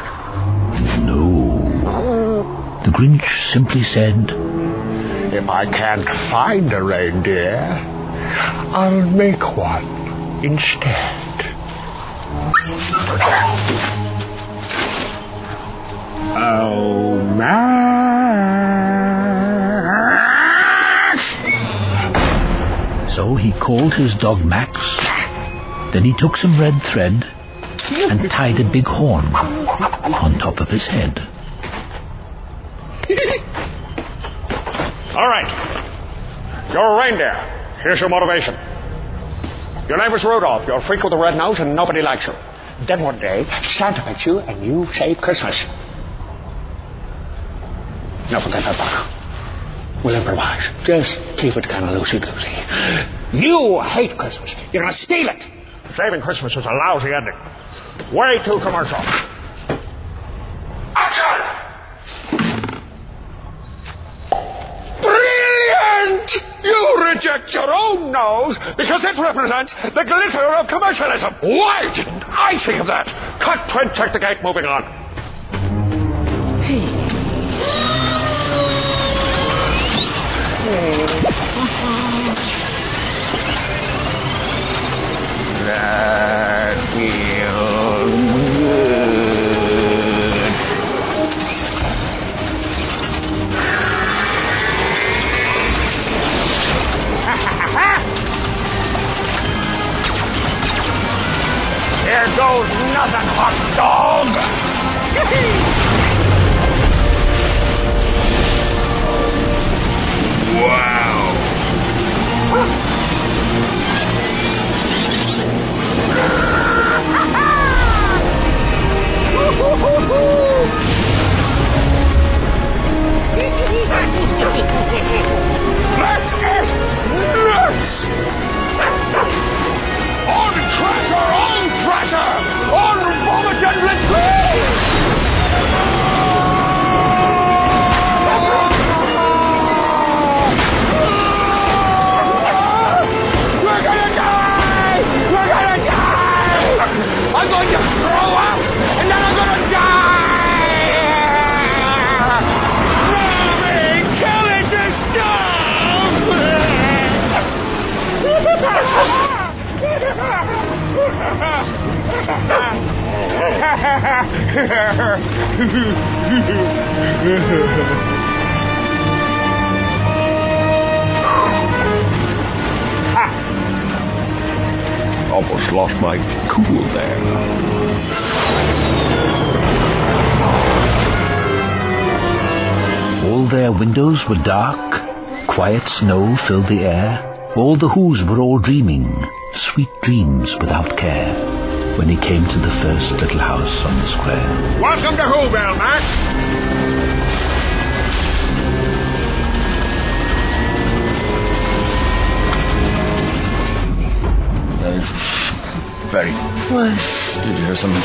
No. The Grinch simply said, if I can't find a reindeer, I'll make one instead. Oh, Max! So he called his dog Max. Then he took some red thread and tied a big horn on top of his head. All right. You're a reindeer. Here's your motivation. Your name is Rudolph. You're a freak with a red nose and nobody likes you. Then one day, Santa picks you and you save Christmas. Now forget that part. We'll improvise. Just keep it kind of loosey-goosey. You hate Christmas. You're going to steal it. Saving Christmas is a lousy ending. Way too commercial. Action! Brilliant! What? You reject your own nose because it represents the glitter of commercialism. Why didn't I think of that? Cut, Trent, check the gate, moving on. That feels good. Here goes nothing, hot dog. Wow. That is nuts! On treasure, on treasure! On vomit and retreat! We're gonna die! We're gonna die! I'm going to throw up, and then I'm gonna die! Kill it to Almost lost my cool there. All their windows were dark. Quiet snow filled the air. All the Whos were all dreaming, sweet dreams without care, when he came to the first little house on the square. Welcome to Whoville, Max. That is very... What? Did you hear something?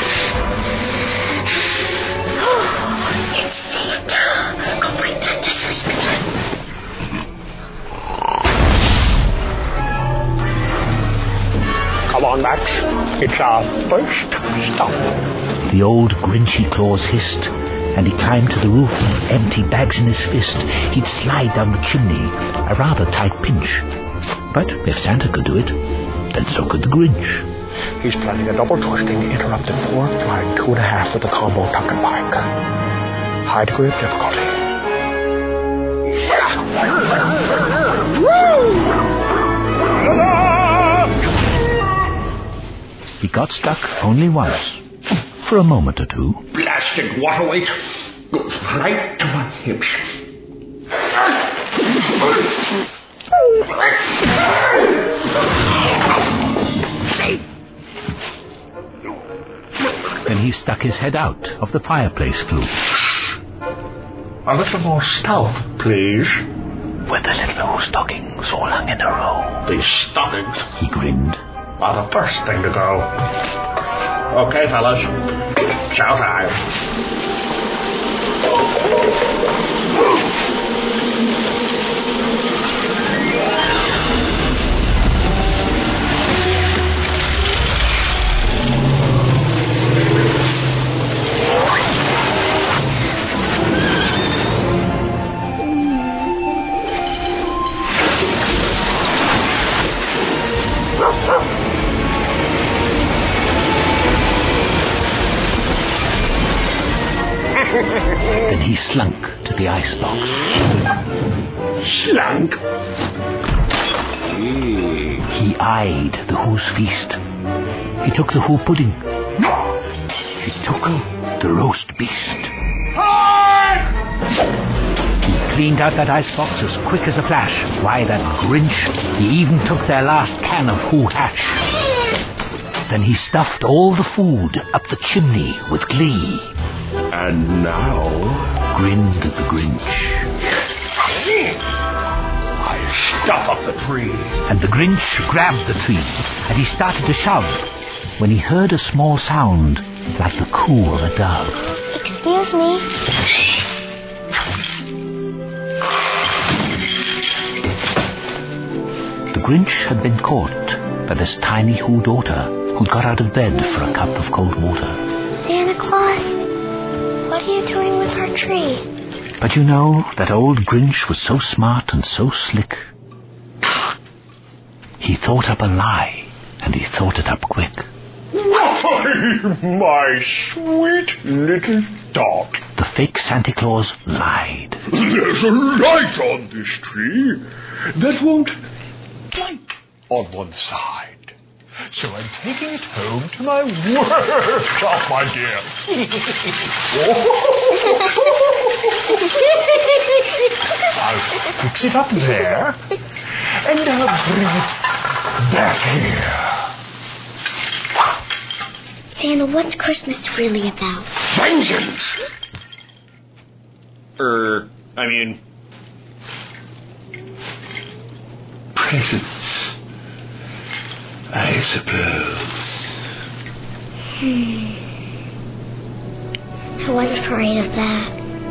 Oh, it's Santa. Go bring that to sleep again. Come on, Max. It's our first stop. The old Grinchy claws hissed, and he climbed to the roof, empty bags in his fist. He'd slide down the chimney, a rather tight pinch. But if Santa could do it, then so could the Grinch. He's planning a double twisting, interrupted four, flying two and a half with the combo tuck and pike. High degree of difficulty. He got stuck only once, for a moment or two. Blasted water weight goes right to my hips. Then he stuck his head out of the fireplace flue. A little more stealth, please. With the little old stockings all hung in a row. These stockings, he grinned, are the first thing to go. Okay, fellas. Chow time. Then he slunk to the icebox. Slunk? He eyed the Who's feast. He took the Who pudding. He took the roast beast. He cleaned out that icebox as quick as a flash. Why, that Grinch, he even took their last can of Who hash. Then he stuffed all the food up the chimney with glee. And now... grinned the Grinch. I stuff up the tree. And the Grinch grabbed the tree, and he started to shove, when he heard a small sound like the coo of a dove. Excuse me. Grinch had been caught by this tiny Who daughter who'd got out of bed for a cup of cold water. Santa Claus, what are you doing with our tree? But you know, that old Grinch was so smart and so slick. He thought up a lie, and he thought it up quick. Why, my sweet little dot. The fake Santa Claus lied. There's a light on this tree that won't light on one side. So I'm taking it home to my workshop, my dear. I'll fix it up there, and I'll bring it back here. Santa, what's Christmas really about? Vengeance! Er, I mean... presents, I suppose. Hmm. I was afraid of that.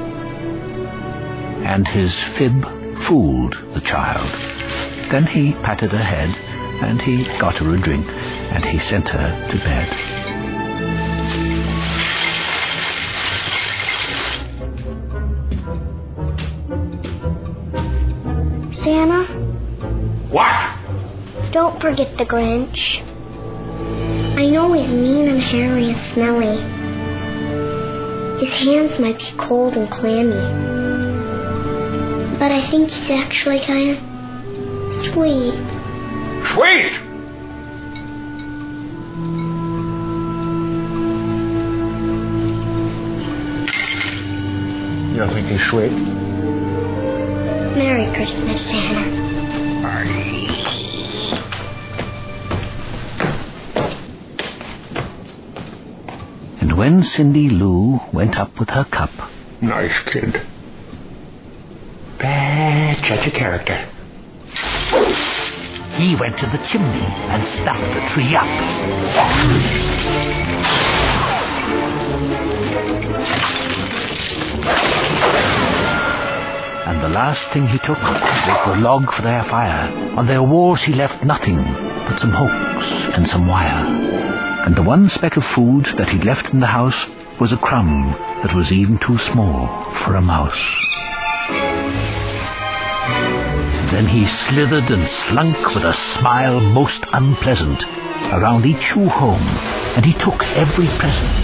And his fib fooled the child. Then he patted her head, and he got her a drink, and he sent her to bed. Santa? What? Don't forget the Grinch. I know he's mean and hairy and smelly. His hands might be cold and clammy. But I think he's actually kind of sweet. Sweet? You don't think he's sweet? Merry Christmas, Santa. And when Cindy Lou went up with her cup... Nice kid. Bad judge of character. He went to the chimney and snapped the tree up. And the last thing he took was the log for their fire. On their walls he left nothing but some hooks and some wire. And the one speck of food that he'd left in the house was a crumb that was even too small for a mouse. Then he slithered and slunk with a smile most unpleasant around each Who home, and he took every present.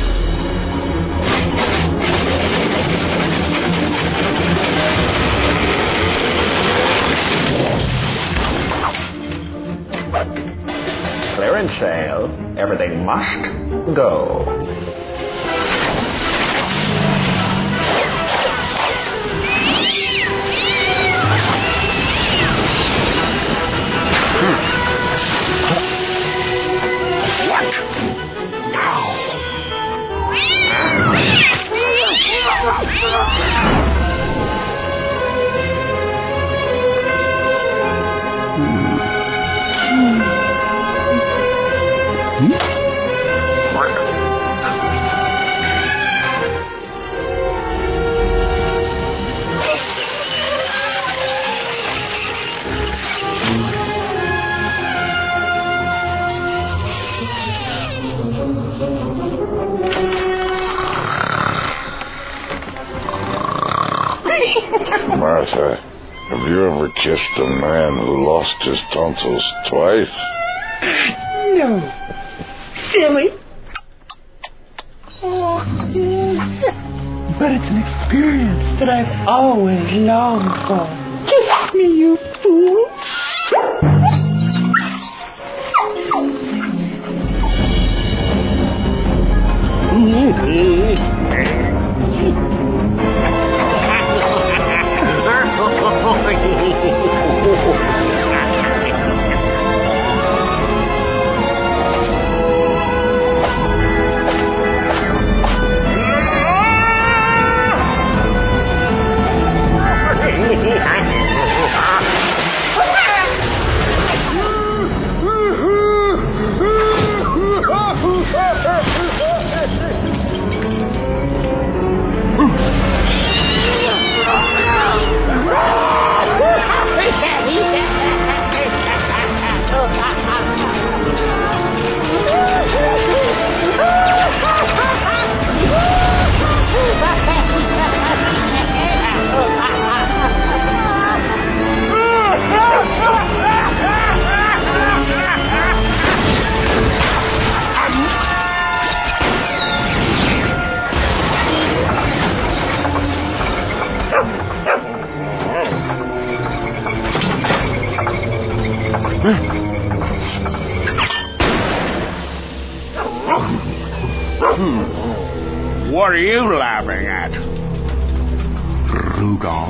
Clearance sale. Everything must go. Martha, have you ever kissed a man who lost his tonsils twice? No. Silly. Oh. But it's an experience that I've always longed for. Kiss me, you fool. Hmm. What are you laughing at? Rudolph?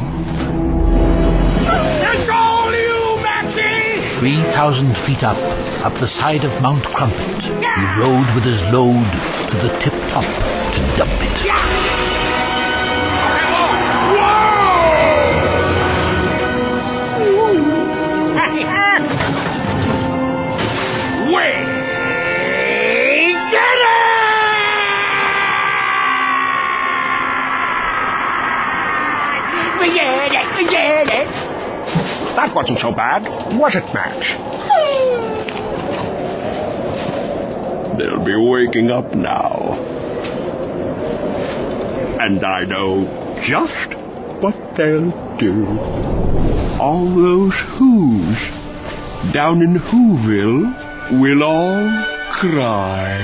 It's all you, Maxie! Three thousand feet up, up the side of Mount Crumpet, he rode with his load to the tip-top to dump it. We did it! We did it! We did it! That wasn't so bad, was it, Max? They'll be waking up now. And I know just what they'll do. All those Who's down in Whoville will all cry.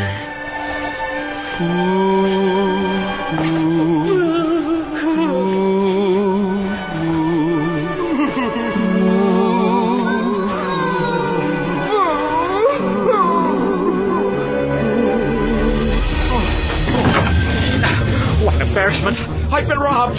What an embarrassment. I've been robbed.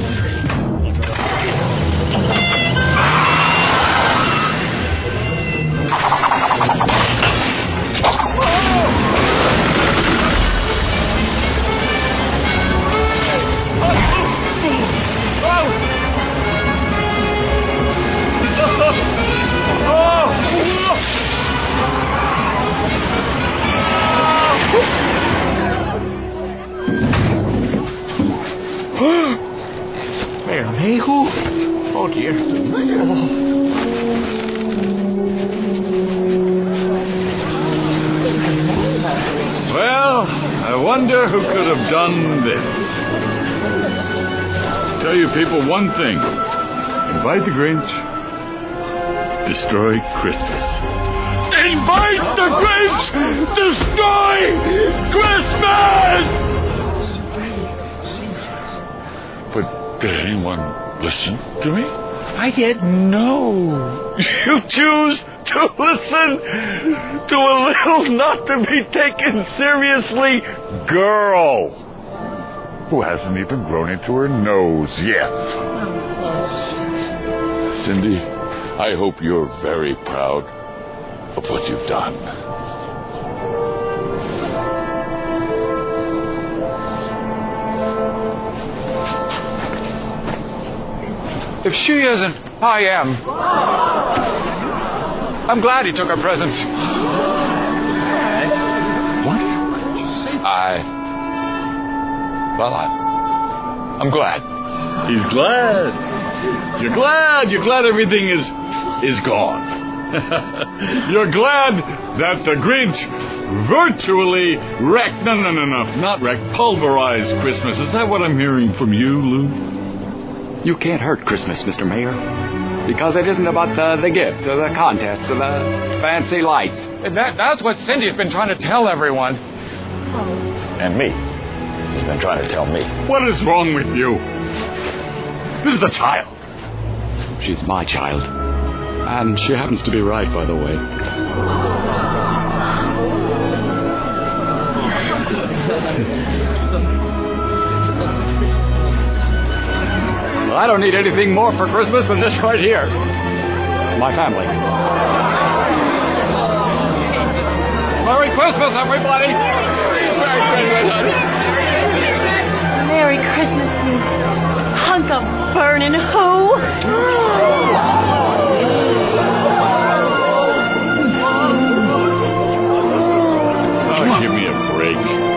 Mayor Mayhew? Oh, dear. Oh. Well, I wonder who could have done this. Tell you people one thing. Invite the Grinch. Destroy Christmas. Invite the Grinch! Destroy Christmas! But did anyone listen to me? I did. No. You choose to listen to a little not to be taken seriously girl who hasn't even grown into her nose yet. Cindy, I hope you're very proud of what you've done. If she isn't, I am. I'm glad he took our presents. What? I... Well, I... I'm glad. He's glad. You're glad. You're glad everything is is gone. You're glad that the Grinch virtually wrecked, no, no, no, no, not wrecked, pulverized Christmas. Is that what I'm hearing from you, Lou? You can't hurt Christmas, Mister Mayor. Because it isn't about the, the gifts or the contests or the fancy lights. That, that's what Cindy's been trying to tell everyone. And me. He's been trying to tell me. What is wrong with you? This is a child. She's my child. And she happens to be right, by the way. Well, I don't need anything more for Christmas than this right here. My family. Merry Christmas, everybody! Merry Christmas! Merry Christmas, you hunk of burnin' who? Oh, give me a break.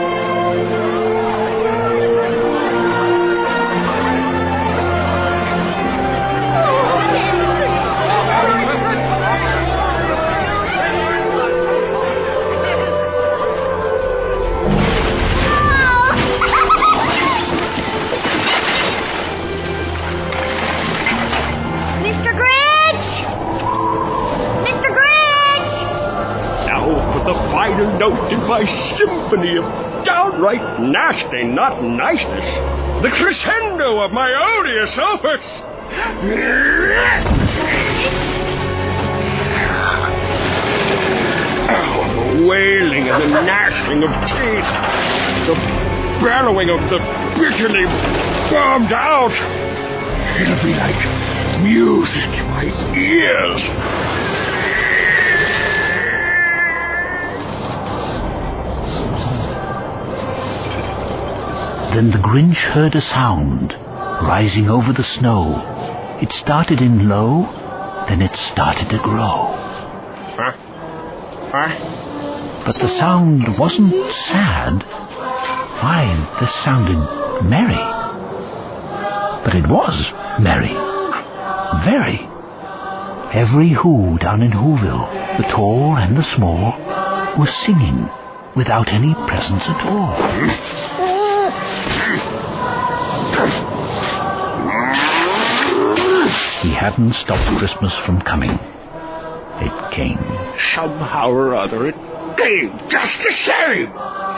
Mister Grinch! Mister Grinch! Now for the final note in my symphony of downright nasty, not niceness. The crescendo of my odious opus. gnashing of teeth, the bellowing of the bitterly bombed out. It'll be like music to my ears. Then the Grinch heard a sound rising over the snow. It started in low, then it started to grow. Huh? Huh? But the sound wasn't sad. Why, this sounded merry. But it was merry. Very. Every Who down in Whoville, the tall and the small, was singing without any presents at all. He hadn't stopped Christmas from coming. It came. Somehow or other, it came just the same.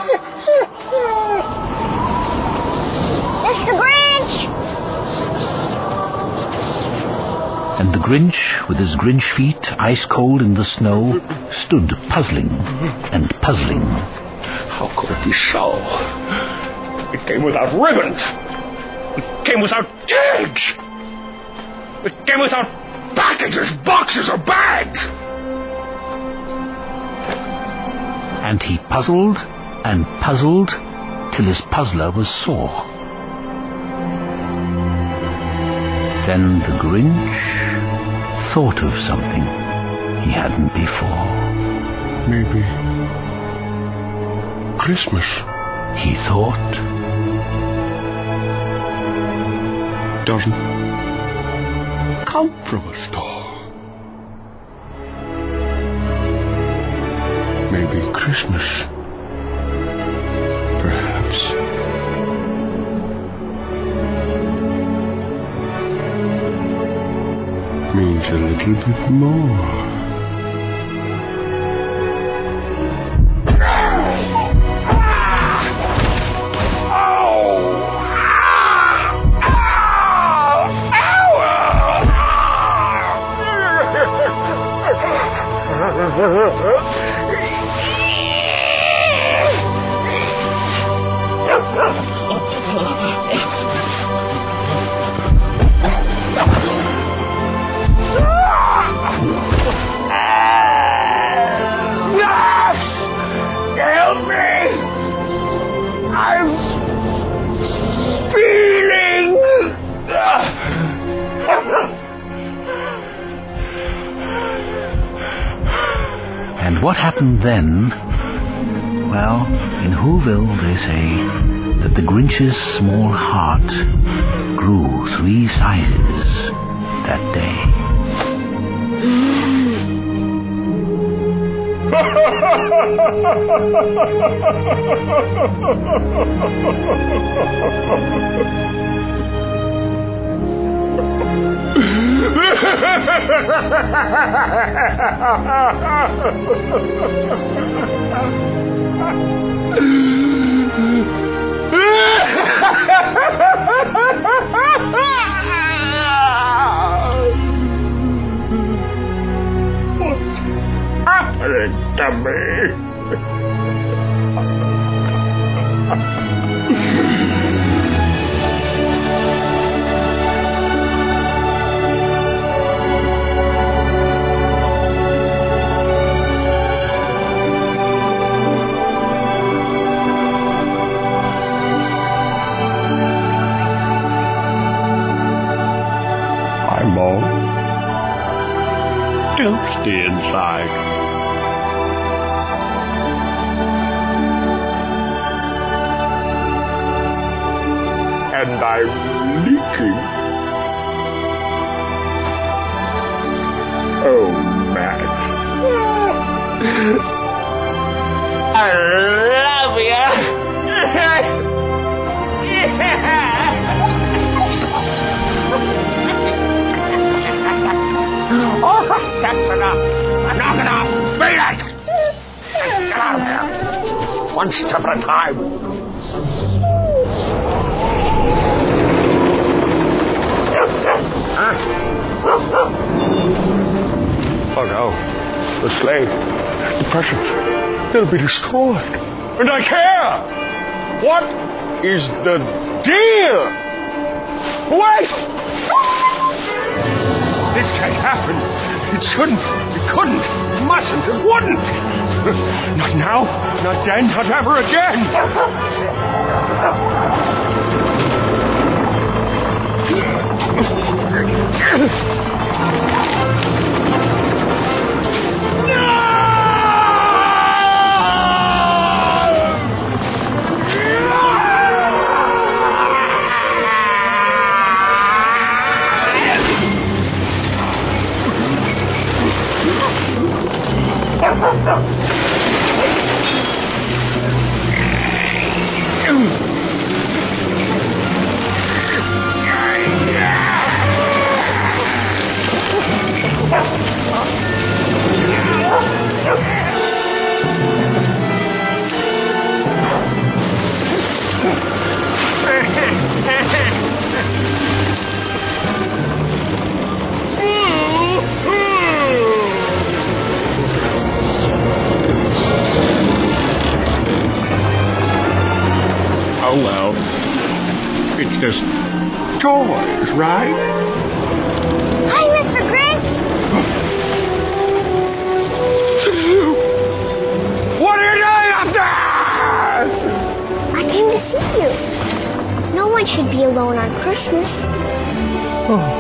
Mister Grinch! And the Grinch, with his Grinch feet ice cold in the snow, stood puzzling and puzzling. How could it be so? It came without ribbons. It came without tags. It came without packages, boxes, or bags. And he puzzled and puzzled till his puzzler was sore. Then the Grinch thought of something he hadn't before. Maybe Christmas, he thought, doesn't come from a store. Maybe Christmas, perhaps, means a little bit more. And what happened then? Well, in Whoville they say that the Grinch's small heart grew three sizes that day. What's happening to me? I'm all toasty inside. And I'm leaking. Oh, Matt. I love you. Oh, that's enough. Enough, enough. Beat it. Get out of here. One step at a time. Huh? Oh, no. The sleigh. The presents. they'll be destroyed. And I care. What is the deal? Wait! This can't happen. It shouldn't. It couldn't. It mustn't. It wouldn't. Not now. Not then. Not ever again. Just toys, right? Hi, Mister Grinch! What are you doing up there? I came to see you. No one should be alone on Christmas. Oh.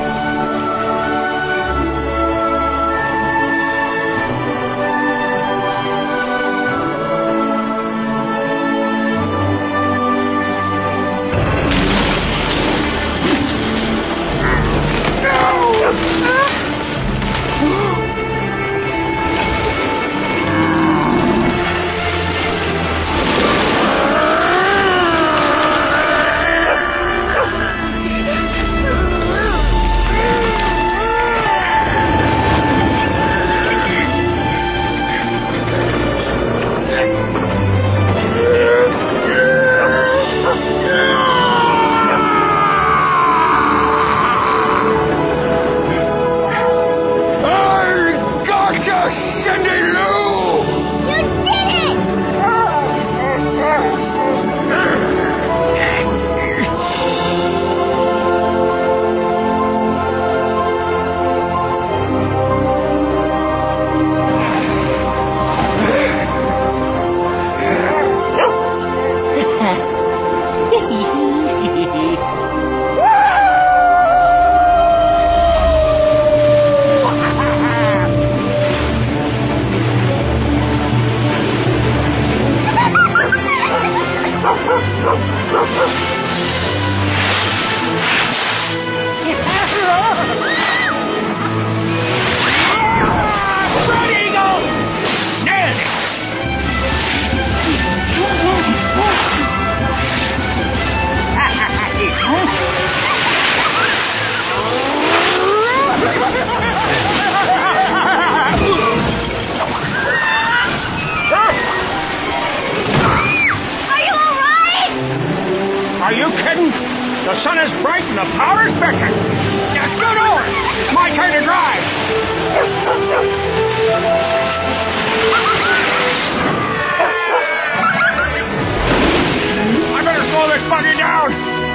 Are you kidding? The sun is bright and the power's vector. Now scoot over. It's my turn to drive. I better slow this buggy down.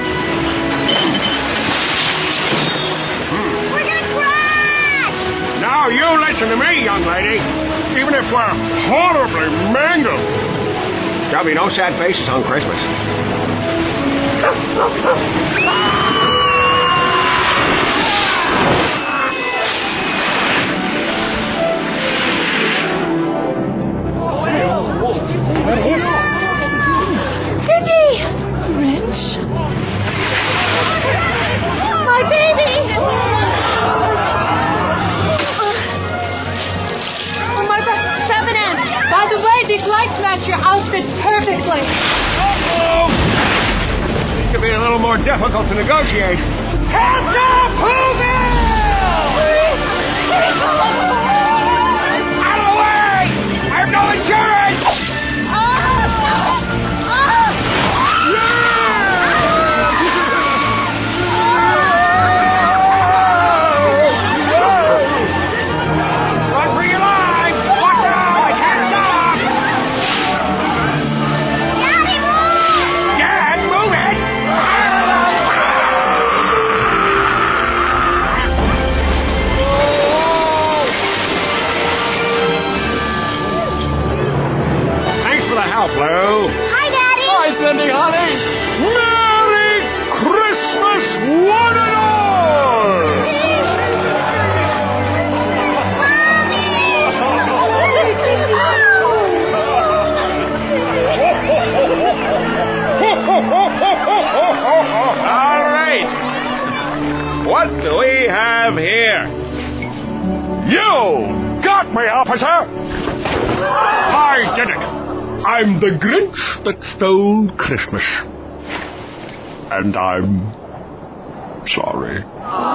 We're gonna crash! Now you listen to me, young lady. Even if we're horribly mangled, there'll be no sad faces on Christmas. Cindy! Grinch? My baby! Oh, my breath, seven M. By the way, these lights match your outfit perfectly. Uh-oh! This could be a little more difficult to negotiate. Hands up, Whoville! Out of the way! I have no insurance! Run for your lives! Watch out! I can't stop! You got me, officer! I did it! I'm the Grinch that stole Christmas. And I'm sorry.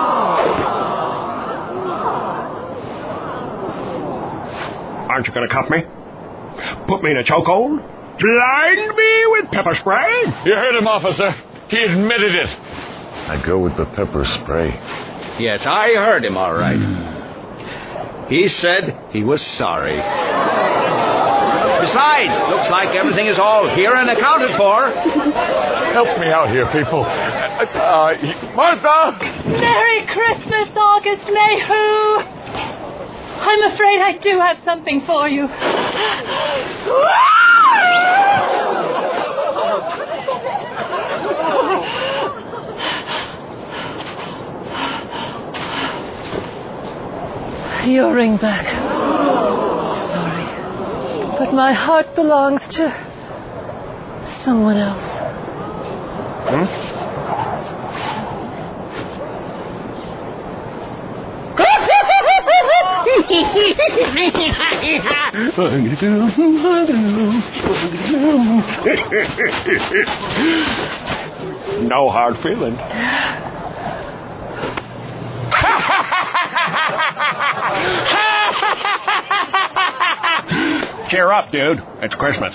Aren't you going to cuff me? Put me in a chokehold? Blind me with pepper spray? You heard him, officer. He admitted it. I go with the pepper spray. Yes, I heard him all right. He said he was sorry. Besides, looks like everything is all here and accounted for. Help me out here, people. Uh, uh, Martha! Merry Christmas, August Mayhew! I'm afraid I do have something for you. Your ringback. Sorry. But my heart belongs to someone else. Hmm? No hard feelings. Cheer up, dude. It's Christmas.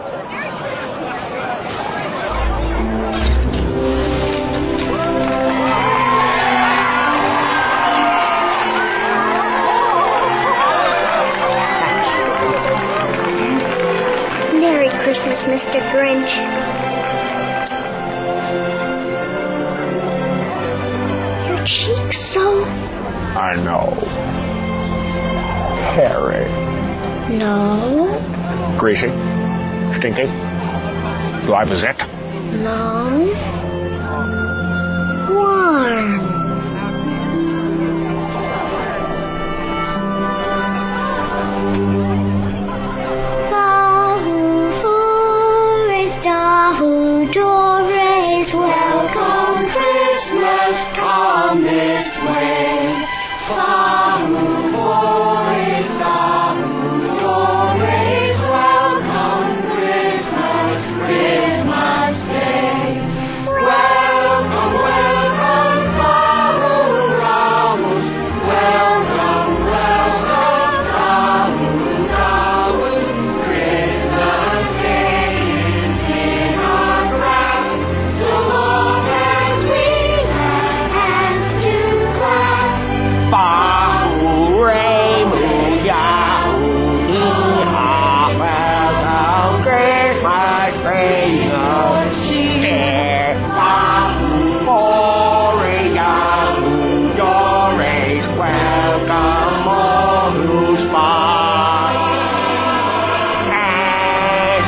Merry Christmas, Mister Grinch. Your cheeks so... I know. Hairy. No. Greasy. Stinky. Do I have a zit? No. Warm. Welcome Christmas, come this way. Welcome Christmas, Christmas Day. Welcome, welcome, Ramos. Welcome, welcome, Ramos. Christmas Day is in our grasp. So long as we have hands to clasp. Bahoo, Rainbow, Yahoo, Hee-haw, welcome Christmas, Christmas cheer. Bahoo, Bory, Yahoo, Doris, welcome all who spy. And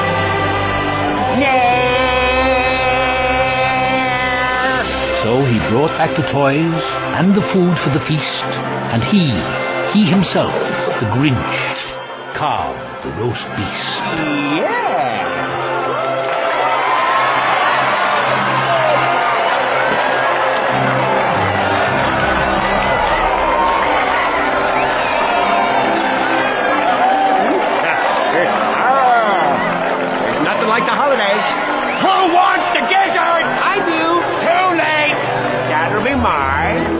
near. So he brought back the toys and the food for the feast, and he, he himself, the Grinch, carved the roast beast. Yeah. There's nothing like the holidays. Who wants the gizzard? I do. Too late. That'll be mine.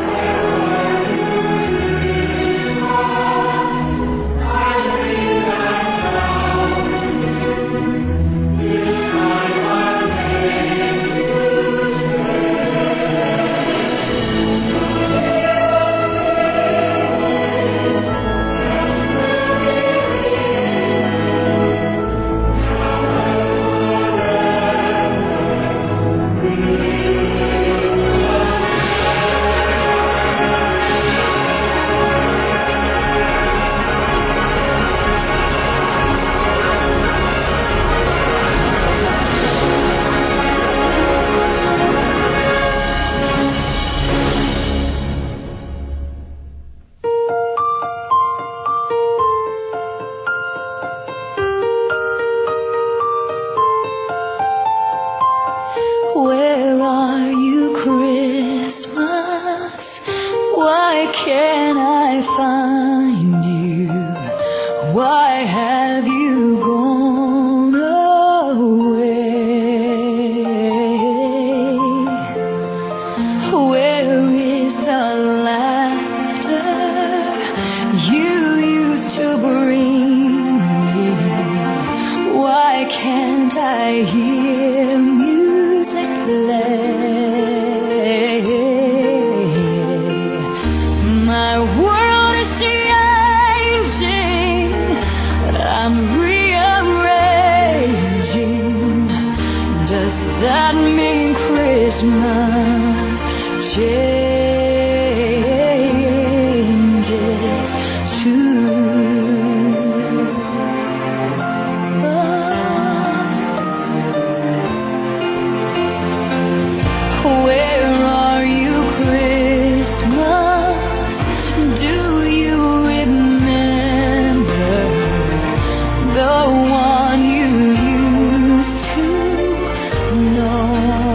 you used to bring me. Why can't I hear music play? My world is changing, I'm rearranging. Does that mean Christmas changes too? Where are you, Christmas? Do you remember the one you used to know?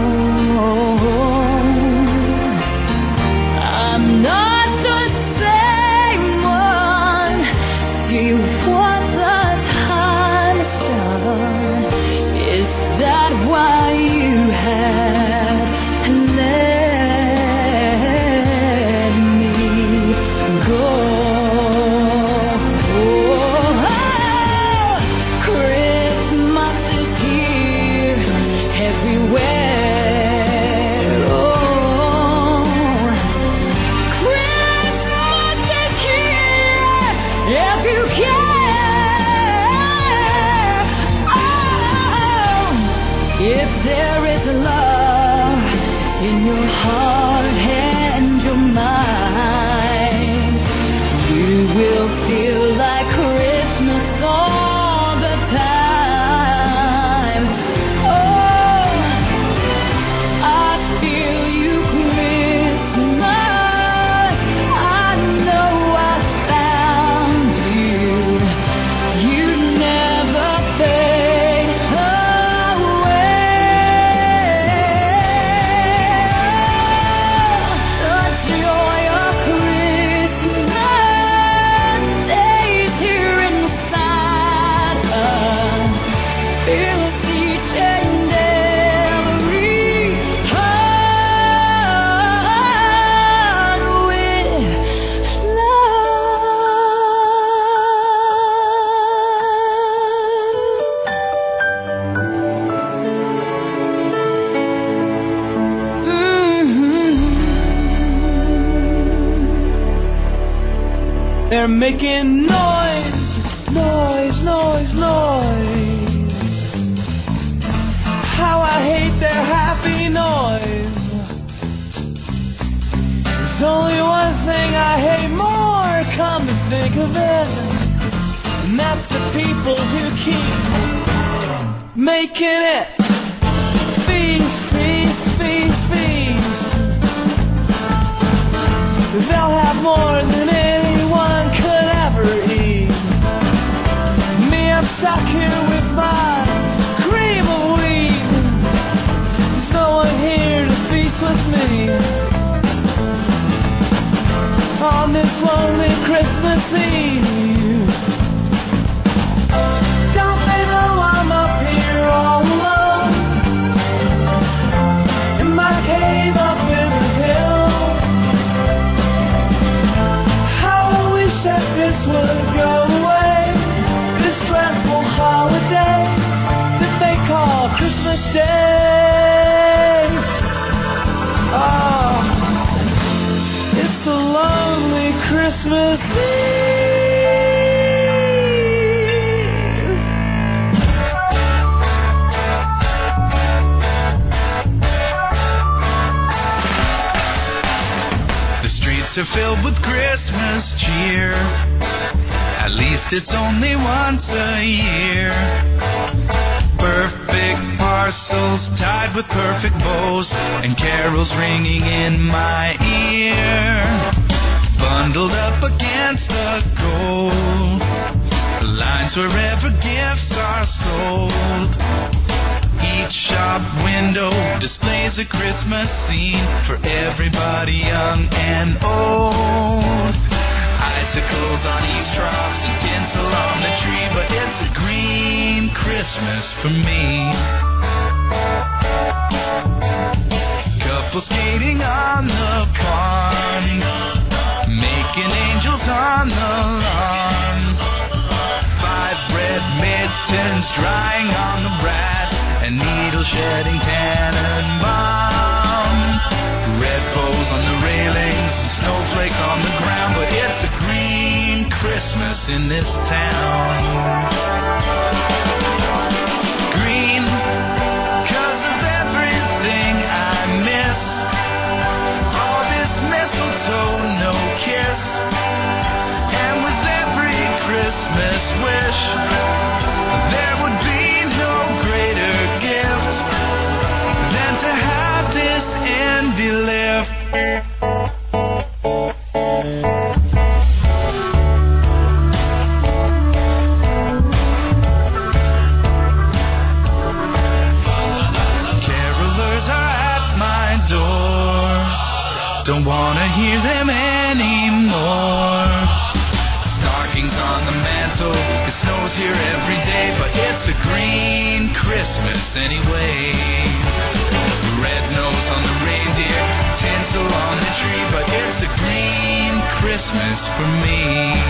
I'm not the same one. See what the time has done. Is that why you have let me go? Christmas is here everywhere. Oh, Christmas is here if you care. Oh, if there is love in your heart and your mind, you will feel like Christmas all the time. Oh, I feel you, Christmas. I know I found you. You never fade away. The joy of Christmas stays here inside us. Fills each and every heart with They're making noise, noise, noise, noise. How I hate their happy noise. There's only one thing I hate more, come to think of it, and that's the people who keep making it. Feast, feast, feast, feast. They'll have more than anyone could ever eat. Me, I'm stuck here with my cream of wheat. There's no one here to feast with me on this lonely Christmas Eve. Don't they know I'm up here all alone in my cave up in the hill? How I wish that this would go away, this dreadful holiday that they call Christmas Day. Oh, it's a lonely Christmas Eve. The streets are filled with Christmas cheer. At least it's only once a year. Perfect parcels tied with perfect bows, and carols ringing in my ear. Bundled up against the cold, lines wherever gifts are sold. Each shop window displays a Christmas scene for everybody young and old. Icicles on eavesdrops and tinsel on the tree, but it's a green Christmas for me. Couple skating on the pond, making angels on the fountains drying on the brat, and needle shedding Tannenbaum. Red bows on the railings and snowflakes on the ground, but it's a green Christmas in this town. Green, 'cause of everything I miss. All this mistletoe, no kiss. And with every Christmas wish, there would be no greater gift than to have this envy lift. Carolers are at my door, don't wanna hear them anymore. Stockings on the mantle, it snows here every day, but it's a green Christmas anyway. Red nose on the reindeer, tinsel on the tree, but it's a green Christmas for me.